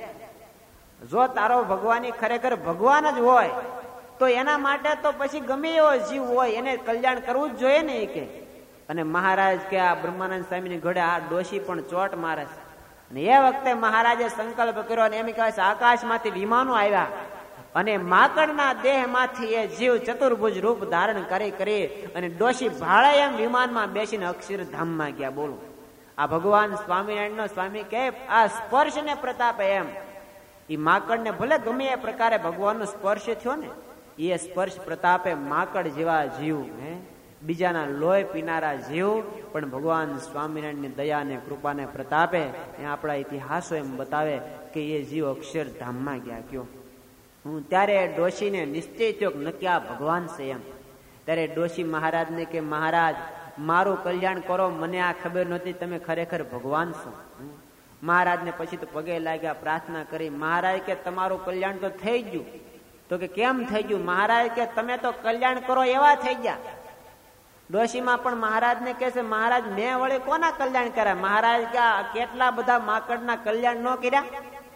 જો તારો ભગવાન ખરેખર ભગવાન જ હોય તો એના માટે તો પછી ગમે એવો જીવ હોય એને કલ્યાણ કરવું જ જોઈએ ને. કે અને મહારાજ કે આ બ્રહ્માનંદ સ્વામી ની ઘોડે આ ડોશી પણ ચોટ મારે છે. અને એ વખતે મહારાજે સંકલ્પ કર્યો અને એમ કહેવાય છે આકાશ માંથી વિમાનો આવ્યા અને માકડના દેહ માંથી એ જીવ ચતુર્ભુજ રૂપ ધારણ કરી કરી અને ડોશી ભાળે એમ વિમાનમાં બેસીને અક્ષરધામમાં ગયા. બોલો, આ ભગવાન સ્વામિનારાયણ નો સ્વામી કે આ સ્પર્શ ને પ્રતાપે એમ એ માકડ ને ભલે ગમે એ પ્રકારે ભગવાન નો સ્પર્શ થયો ને, એ સ્પર્શ પ્રતાપે માકડ જેવા જીવ, હે બીજાના લોહી પીનારા જીવ પણ ભગવાન સ્વામિનારાયણ ની દયા ને કૃપા ને પ્રતાપે આપણા ઇતિહાસો એમ બતાવે કે એ જીવ અક્ષરધામમાં ગયા. કયો હું ત્યારે ડોશીને નિશ્ચય થયો નક્કી આ ભગવાન છે એમ. ત્યારે ડોશી મહારાજ ને કે મહારાજ મારું કલ્યાણ કરો, મને આ ખબર નહોતી તમે ખરેખર ભગવાન છો. મહારાજ ને પછી તો પગે લાગ્યા, પ્રાર્થના કરી. મહારાજ કે તમારું કલ્યાણ તો થઈ ગયું. તો કે કેમ થઈ ગયું? મહારાજ કે તમે તો કલ્યાણ કરો એવા થઈ ગયા. ડોશીમાં પણ મહારાજને કહે છે, મહારાજ મેં વળી કોના કલ્યાણ કર્યા? મહારાજ કે કેટલા બધા માકડના કલ્યાણ ન કર્યા?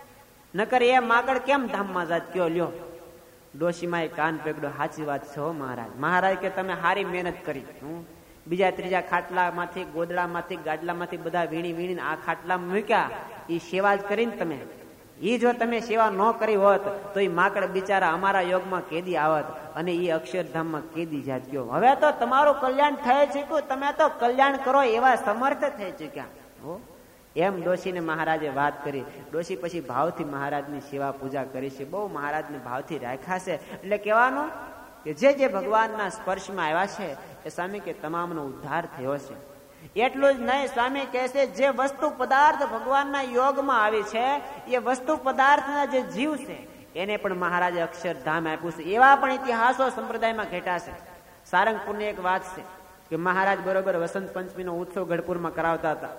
નકર એ માકડ કેમ ધામમાં જાત કયો લ્યો? ડોશીમાં એ કાન પકડ્યો, સાચી વાત છે હો મહારાજ. મહારાજ કે તમે સારી મહેનત કરી. હું બીજા ત્રીજા ખાટલામાંથી, ગોદડામાંથી, ગાડલામાંથી બધા વીણી વીણીને આ ખાટલામાં મૂક્યા. એ સેવા જ કરીને તમે. એ જો તમે સેવા ન કરી હોત તો એ માકડ બિચારા અમારા યોગમાં કેદી આવત અને એ અક્ષરધામમાં કેદી જાત ગયો. હવે તો તમારું કલ્યાણ થઈ ચૂક્યું, તમે તો કલ્યાણ કરો એવા સમર્થ થઈ ચૂક્યા હો. એમ ડોશીને મહારાજે વાત કરી. ડોશી પછી ભાવથી મહારાજની સેવા પૂજા કરી છે, બહુ મહારાજને ભાવથી રાખ્યા છે. એટલે કહેવાનું કે જે જે ભગવાનના સ્પર્શમાં આવ્યા છે એ સ્વામી કે તમામનો ઉદ્ધાર થયો છે. એટલું જ નહીં, સ્વામી કહે છે જે વસ્તુ પદાર્થ ભગવાનના યોગમાં આવી છે એ વસ્તુ પદાર્થના જે જીવ છે એને પણ મહારાજે અક્ષરધામ આપ્યું છે. એવા પણ ઇતિહાસો સંપ્રદાયમાં ઘટ્યા છે. સારંગપુરની એક વાત છે કે મહારાજ બરોબર વસંત પંચમીનો ઉત્સવ ગઢપુરમાં કરાવતા હતા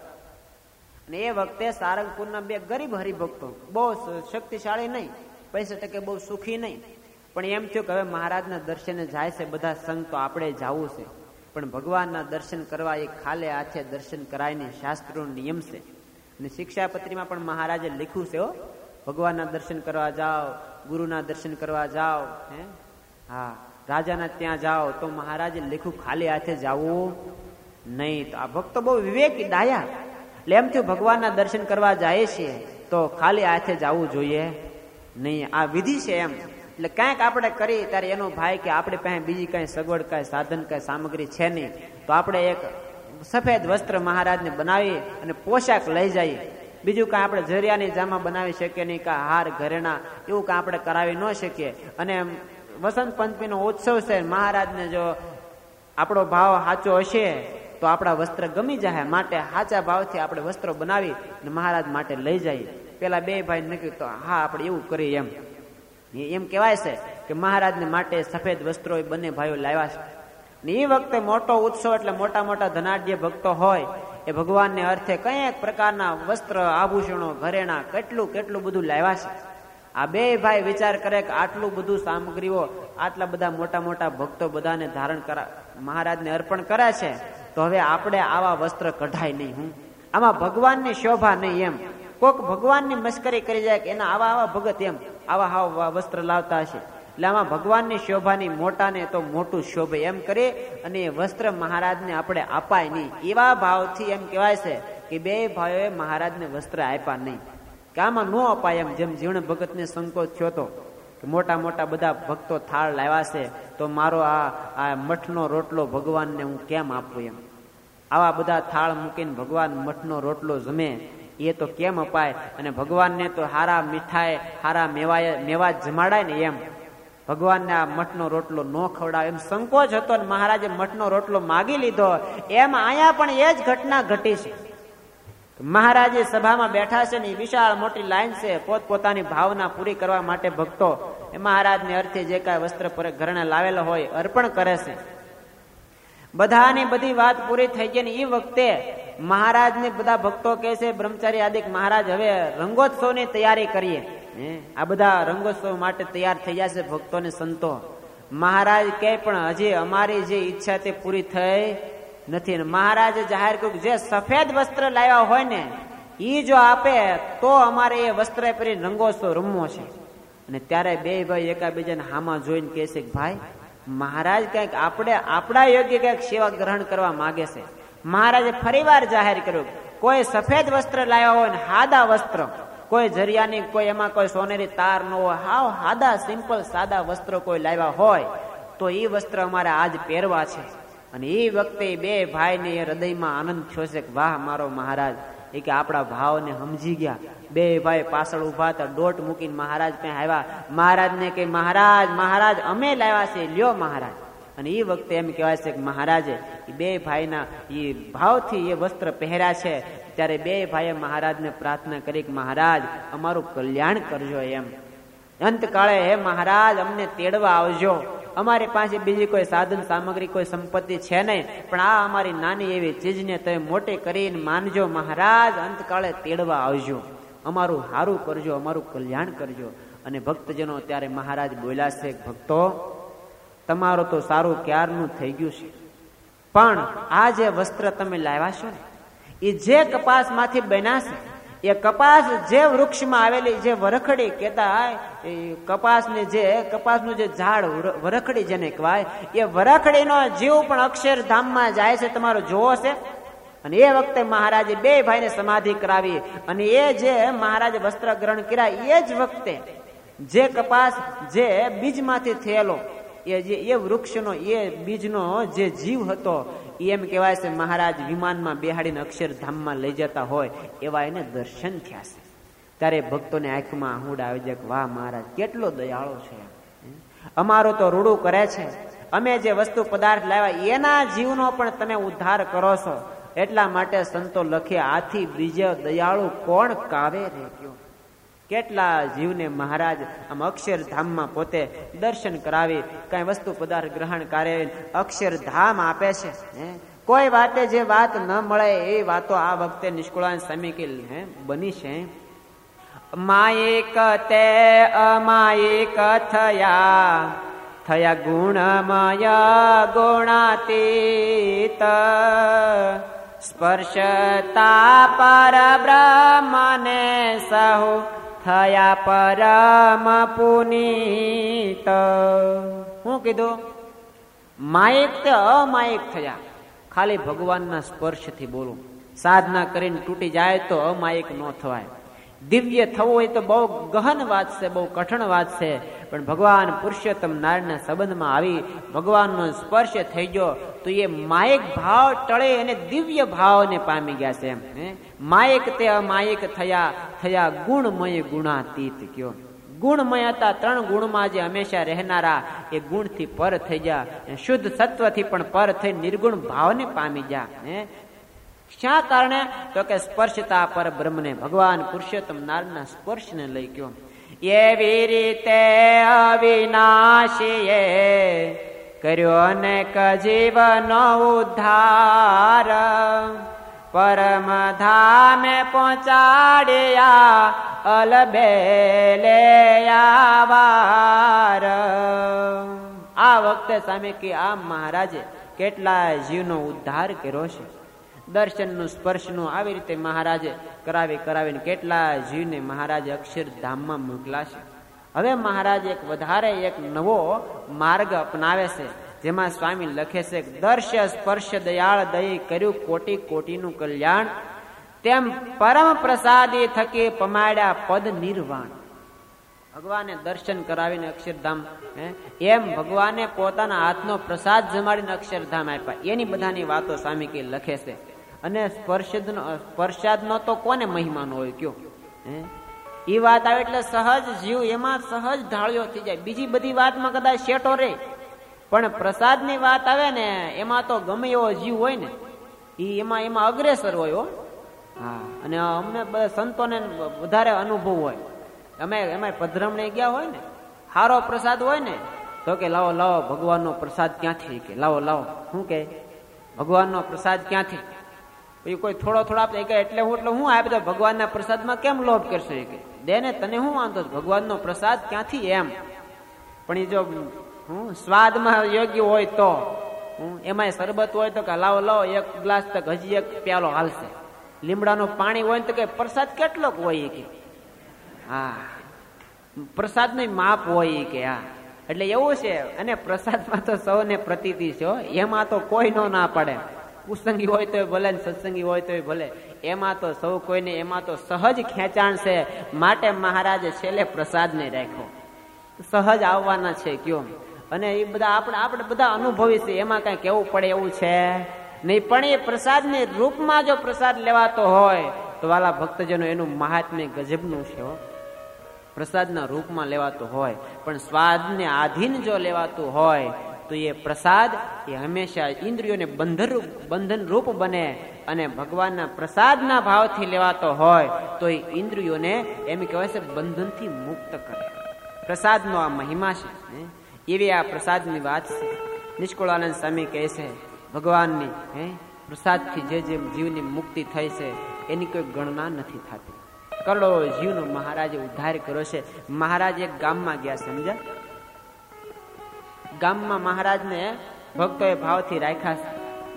અને એ વખતે સારંગપુરના બે ગરીબ હરિભક્તો, બહુ શક્તિશાળી નહીં, પૈસા ટકે બહુ સુખી નહીં, પણ એમ થયું કે હવે મહારાજના દર્શને જાય છે બધા સંઘ, તો આપણે જવું છે. પણ ભગવાનના દર્શન કરવા એ ખાલે હાથે દર્શન કરાયને શાસ્ત્રોનો નિયમ છે. અને શિક્ષાપત્રીમાં પણ મહારાજે લખ્યું છે હો, ભગવાનના દર્શન કરવા જાઓ, ગુરુના દર્શન કરવા જાઓ, હે હા રાજાના ત્યાં જાઓ, તો મહારાજે લખ્યું ખાલી હાથે જવું નહીં. તો આ ભક્તો બહુ વિવેકી ડાયા, એટલે એમ થયું ભગવાનના દર્શન કરવા જાય છે તો ખાલી હાથે જવું જોઈએ નહીં. આ વિધિ છે એમ. એટલે કાંઈક આપણે કરી ત્યારે એનો ભાઈ કે આપણે પાસે બીજી કાંઈ સગવડ, કાંઈ સાધન, કાંઈ સામગ્રી છે નહીં, તો આપણે એક સફેદ વસ્ત્ર મહારાજને બનાવી અને પોશાક લઈ જઈએ. બીજું કાંઈ આપણે જરિયાની જામા બનાવી શકીએ નહીં, કાં હાર ઘરેણા એવું કાંઈ આપણે કરાવી ન શકીએ. અને વસંત પંચમીનો ઉત્સવ છે, મહારાજને જો આપણો ભાવ સાચો હશે તો આપણા વસ્ત્ર ગમી જાય, માટે સાચા ભાવથી આપણે વસ્ત્રો બનાવી અને મહારાજ માટે લઈ જઈએ. પેલા બે ભાઈ નક્કી તો હા આપણે એવું કરીએ. એમ એમ કહેવાય છે કે મહારાજને માટે સફેદ વસ્ત્રો બંને ભાઈઓ લાવ્યા છે. ને એ વખતે મોટો ઉત્સવ એટલે મોટા મોટા ધનાઢ્ય ભક્તો હોય એ ભગવાનને અર્થે કઈક પ્રકારના વસ્ત્ર, આભૂષણો, ઘરેણા કેટલું કેટલું બધું લાવ્યા છે. આ બે ભાઈ વિચાર કરે કે આટલું બધું સામગ્રીઓ, આટલા બધા મોટા મોટા ભક્તો બધાને ધારણ કરા મહારાજને અર્પણ કરે છે, તો હવે આપણે આવા વસ્ત્ર કઢાય નહીં. હું આમાં ભગવાનની શોભા નહીં. એમ કોક ભગવાનની મસ્કરી કરી જાય કે એના આવા આવા ભગત એમ આવા આવા વસ્ત્ર લાવતા હશે, એટલે આમાં ભગવાનની શોભાની મોટાને તો મોટું શોભે એમ કરી અને એ વસ્ત્ર મહારાજને આપણે અપાય નહીં. એવા ભાવથી એમ કહેવાય છે કે બે ભાઈઓએ મહારાજને વસ્ત્ર આપ્યા નહીં, કે આમાં ન અપાય. એમ જેમ જીવણ ભગતને સંકોચ થયો હતો કે મોટા મોટા બધા ભક્તો થાળ લાવ્યા છે તો મારો આ આ મઠનો રોટલો ભગવાનને હું કેમ આપું? એમ આવા બધા થાળ મૂકીને ભગવાન મઠનો રોટલો જમે એ તો કેમ અપાય? અને ભગવાનને તો હારા મીઠાઈ, હારા મેવાય મેવા જમાડાય ને, એમ ભગવાનને આ મઠનો રોટલો ન ખવડાવે એમ સંકોચ હતો. ને મહારાજે મઠનો રોટલો માગી લીધો. એમ અહીંયા પણ એ જ ઘટના ઘટી છે. મહારાજે સભામાં બેઠા છે ને વિશાળ મોટી લાઈન છે, પોતપોતાની ભાવના પૂરી કરવા માટે ભક્તો એ મહારાજને અર્થે જે કાંઈ વસ્ત્ર ઘરેણા લાવેલા હોય અર્પણ કરે છે. બધાની બધી વાત પૂરી થઈ ગઈ ને એ વખતે મહારાજને બધા ભક્તો કહે છે, બ્રહ્મચારી આદિક મહારાજ હવે રંગોત્સવની તૈયારી કરીએ. આ બધા રંગોત્સવ માટે તૈયાર થઈ ગયા છે ભક્તો ને સંતો. મહારાજ કહે પણ હજી અમારી જે ઈચ્છા તે પૂરી થઈ નથી. મહારાજે જાહેર કર્યું જે સફેદ વસ્ત્ર લાવ્યા હોય ને એ જો આપે તો અમારે એ વસ્ત્ર પહેરી રંગોત્સવ રમવો છે. અને ત્યારે બે ભાઈ એકાબીજાને હામાં જોઈને કહે છે કે ભાઈ મહારાજ કઈક આપણે આપણા યોગ્ય કઈક સેવા ગ્રહણ કરવા માંગે છે. મહારાજે ફરી વાર જાહેર કર્યું કોઈ સફેદ વસ્ત્ર લાવ્યા હોય ને સાદા વસ્ત્ર, કોઈ જરિયાની, કોઈ એમાં કોઈ સોનેરી તાર ન હોય, હાવ સાદા સિમ્પલ સાદા વસ્ત્રો કોઈ લાવ્યા હોય તો એ વસ્ત્ર અમારે આજ પહેરવા છે. અને એ વખતે બે ભાઈને એ હૃદયમાં આનંદ થયો છે કે વાહ મારો મહારાજ, એ કે આપણા ભાવને સમજી ગયા. બે ભાઈ પાછળ ઉભા હતા, દોટ મૂકીને મહારાજ પાસે આવ્યા. મહારાજને કે મહારાજ મહારાજ અમે લાવ્યા છે, લ્યો મહારાજ. અને એ વખતે એમ કહેવાય છે કે મહારાજે બે ભાઈના એ ભાવથી એ વસ્ત્ર પહેર્યા છે. ત્યારે બે ભાઈએ મહારાજને પ્રાર્થના કરી કે મહારાજ અમારું કલ્યાણ કરજો. એમ અંતકાળે હે મહારાજ અમને તેડવા આવજો. અમારી પાસે બીજી કોઈ સાધન સામગ્રી, કોઈ સંપત્તિ છે નહીં, પણ આ અમારી નાની એવી ચીજને તમે મોટી કરીને માનજો મહારાજ. અંતકાળે તેડવા આવજો, અમારું સારું કરજો, અમારું કલ્યાણ કરજો. અને ભક્તજનો ત્યારે મહારાજ બોલ્યા છે ભક્તો તમારું તો સારું ક્યારનું થઈ ગયું છે, પણ આ જે વસ્ત્ર તમે લાવ્યા છો ને એ જે કપાસમાંથી બન્યા છે, એ કપાસ જે વૃક્ષમાં આવેલી જે વરખડી કહેતા એ કપાસને જે કપાસનું જે ઝાડ વરખડી જેને કહેવાય, એ વરખડીનો જીવ પણ અક્ષરધામમાં જાય છે, તમારો જોવો છે. અને એ વખતે મહારાજે બે ભાઈને સમાધિ કરાવી અને એ જે મહારાજે વસ્ત્ર ગ્રહણ કર્યા એ જ વખતે જે કપાસ જે બીજમાંથી થયેલો એ જે એ વૃક્ષનો એ બીજનો જે જીવ હતો એમ કહેવાય છે મહારાજ વિમાનમાં બેહાડીને અક્ષરધામમાં લઈ જતા હોય એવા એને દર્શન થયા છે. ત્યારે ભક્તોને આંખમાં આહુડા આવી જાય, વાહ મહારાજ કેટલો દયાળો છે, અમારું તો રૂડું કરે છે, અમે જે વસ્તુ પદાર્થ લાવ્યા એના જીવનો પણ તમે ઉદ્ધાર કરો છો. એટલા માટે સંતો લખે, આથી બીજો દયાળુ કોણ કાવે રે ગયો. કેટલા જીવને મહારાજ આમ અક્ષરધામમાં પોતે દર્શન કરાવી, કઈ વસ્તુ પદાર્થ ગ્રહણ કરાવી અક્ષરધામ આપે છે. કોઈ વાતે જે વાત ન મળે એ વાતો આ વખતે નિષ્કુળાનંદ સ્વામી કે બની છે. માયિક તે અમાયિક થયા, થયા ગુણમય ગુણાતીત, સ્પર્શતા પર બ્રહ્મને સહુ થયા પરમ પુનીત. શું કીધું? માયિક તે અમાયિક થયા, ખાલી ભગવાનના સ્પર્શથી બોલું. સાધના કરીને તૂટી જાય તો અમાયિક ન થવાય. દિવ્ય થવું હોય તો બહુ ગહન વાત છે, બહુ કઠણ વાત છે. પણ ભગવાન પુરુષોત્તમ નારાયણના સંબંધમાં આવી ભગવાનનો સ્પર્શ થઈ ગયો તો એ માયિક ભાવ ટળે અને દિવ્ય ભાવને પામી ગયા છે. એમ માયિક તે અમાયિક થયા, થયા ગુણમય ગુણાતીત. કયો ગુણમય હતા, ત્રણ ગુણમાં જે હંમેશા રહેનારા એ ગુણથી પર થઈ ગયા, શુદ્ધ સત્વથી પણ પર થઈ નિર્ગુણ ભાવને પામી ગયા. શા કારણે? તો કે સ્પર્શતા પર બ્રહ્મને, ભગવાન પુરુષોત્તમ નારાયણના સ્પર્શને લઈ ગયો. એવી રીતે અવિનાશીએ કર્યો અનેક જીવનો ઉદ્ધાર, પરમ ધામે પહોંચાડ્યા અલબેલે આવાર. આ વખતે સામે કે આ મહારાજે કેટલા જીવનો ઉદ્ધાર કર્યો છે. દર્શનનું સ્પર્શનું આવી રીતે મહારાજે કરાવી કરાવીને કેટલા જીવને મહારાજે અક્ષરધામમાં મોકલા છે. હવે મહારાજ એક વધારે એક નવો માર્ગ અપનાવે છે, જેમાં સ્વામી લખે છે, દર્શ સ્પર્શ દયાળ દઈ કર્યું કોટી કોટીનું કલ્યાણ, તેમ પરમ પ્રસાદી થકી પમાડ્યા પદ નિર્વાણ. ભગવાને દર્શન કરાવીને અક્ષરધામ, એમ ભગવાને પોતાના હાથનો પ્રસાદ જમાડીને અક્ષરધામ આપ્યા. એની બધાની વાતો સ્વામી કે લખે છે. અને સ્પર્શનો સ્પર્શાદનો તો કોને મહિમાનો હોય કયો? એ વાત આવે એટલે સહજ જીવ એમાં સહજ ઢાળ્યો થઈ જાય. બીજી બધી વાતમાં કદાચ શેટો રે, પણ પ્રસાદની વાત આવે ને એમાં તો ગમે એવો જીવ હોય ને એ એમાં એમાં અગ્રેસર હોય. હા, અને અમને બધા સંતોને વધારે અનુભવ હોય. અમે એમાં પધરામણી ગયા હોય ને, સારો પ્રસાદ હોય ને તો કે લાવો લાવો ભગવાનનો પ્રસાદ ક્યાંથી, કે લાવો લાવો શું કે ભગવાનનો પ્રસાદ ક્યાંથી? કોઈ થોડો થોડો આપે કે એટલે હું એટલે હું આપી દો, ભગવાનના પ્રસાદમાં કેમ લોભ કરશો? કે દે ને, તને શું વાંધો, ભગવાનનો પ્રસાદ ક્યાંથી એમ. પણ એ જો હું સ્વાદમાં યોગ્ય હોય તો, એમાં શરબત હોય તો કે લાવો લાવો એક ગ્લાસ તક હજી એક પ્યાલો હાલશે. લીમડાનું પાણી હોય તો કે પ્રસાદ કેટલોક હોય કે હા, પ્રસાદ નું માપ હોય કે હા. એટલે એવું છે. અને પ્રસાદમાં તો સૌને પ્રતીતિ છે, એમાં તો કોઈ નો ના પડે. કુસંગી હોય તો ભલે, સત્સંગી હોય તો ભલે, એમાં તો સૌ કોઈને એમાં તો સહજ ખેંચાણ છે. માટે મહારાજે છેલ્લે પ્રસાદ ને રાખ્યો. સહજ આવવાના છે કયો. અને એ બધા આપણે આપણે બધા અનુભવી છે, એમાં કઈ કેવું પડે એવું છે નહીં. પણ એ પ્રસાદની રૂપમાં જો પ્રસાદ લેવાતો હોય તો વાલા ભક્તજનો એનું મહાત્મ્ય ગજબનું છે. પ્રસાદના રૂપમાં લેવાતો હોય, પણ સ્વાદને આધીન જો લેવાતું હોય તો એ પ્રસાદ એ હંમેશા ઇન્દ્રિયોને બંધન બંધન રૂપ બને. અને ભગવાનના પ્રસાદના ભાવથી લેવાતો હોય તો એ ઇન્દ્રિયોને એમ કહેવાય છે બંધનથી મુક્ત કરે. પ્રસાદનો આ મહિમા છે. એવી આ પ્રસાદની વાત છે. નિષ્કુળાનંદ સ્વામી કહે છે, ભગવાનની હે પ્રસાદથી જે જે જીવની મુક્તિ થઈ છે એની કોઈ ગણના નથી થતી. કરોડો જીવનો મહારાજે ઉદ્ધાર કર્યો છે. મહારાજ એક ગામમાં ગયા, સમજ્યા? ગામમાં મહારાજને ભક્તોએ ભાવથી રાખ્યા.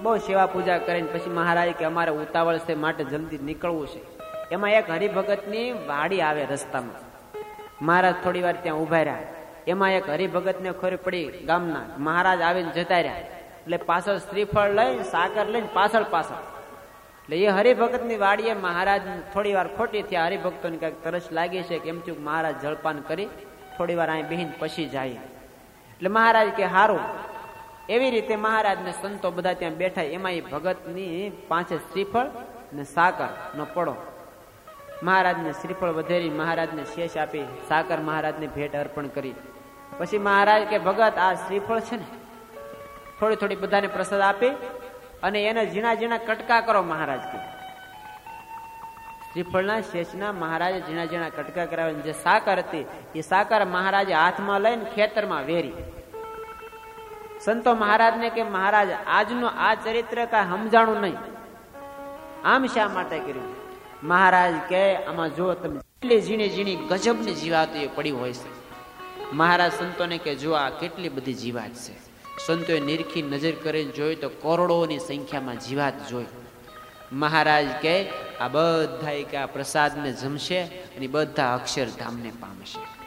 બહુ સેવા પૂજા કરીને પછી મહારાજ કે અમારે ઉતાવળ છે માટે જલ્દી નીકળવું છે. એમાં એક હરિભગતની વાડી આવે રસ્તામાં. મહારાજ થોડી વાર ત્યાં ઉભા રહ્યા. એમાં એક હરિભગતને ખબર પડી ગામના, મહારાજ આવીને જતા રહ્યા. એટલે પાછળ શ્રીફળ લઈને સાકર લઈને પાછળ પાછળ એટલે એ હરિભગતની વાડીએ મહારાજ થોડી વાર ખોટી થયા. હરિભક્તોને કઈક તરસ લાગી છે કે એમ ચૂક મહારાજ જળપાન કરી થોડી વાર અહીં બેહીને પછી જાય. એટલે મહારાજ કે હારું. એવી રીતે મહારાજ ને સંતો બધા ત્યાં બેઠા. એમાં એ ભગતની પાંચે શ્રીફળ ને સાકર નો પડો. મહારાજને શ્રીફળ વધેરી મહારાજને શેષ આપી, સાકર મહારાજને ભેટ અર્પણ કરી. પછી મહારાજ કે ભગત આ શ્રીફળ છે ને થોડી થોડી બધાને પ્રસાદ આપી અને એને ઝીણા ઝીણા કટકા કરો. મહારાજ કે શ્રીફળના શેષના મહારાજે ઝીણા ઝીણા કટકા કરાવ્યા. જે સાકર હતી એ સાકર મહારાજે હાથમાં લઈને ખેતરમાં વેરી. સંતો મહારાજને કે મહારાજ આજનો આ ચરિત્ર કાંઈ સમજાણું નહીં, આમ શા માટે કર્યું? મહારાજ કે આમાં જો તમે કેટલી ઝીણી ઝીણી ગજબની જીવાતો એ પડી હોય છે. મહારાજ સંતોને કે જો આ કેટલી બધી જીવાત છે. સંતોએ નિરખી નજર કરીને જોઈ તો કરોડોની સંખ્યામાં જીવાત જોઈ. મહારાજ કે આ બધા કે આ પ્રસાદને જમશે અને બધા અક્ષરધામને પામશે.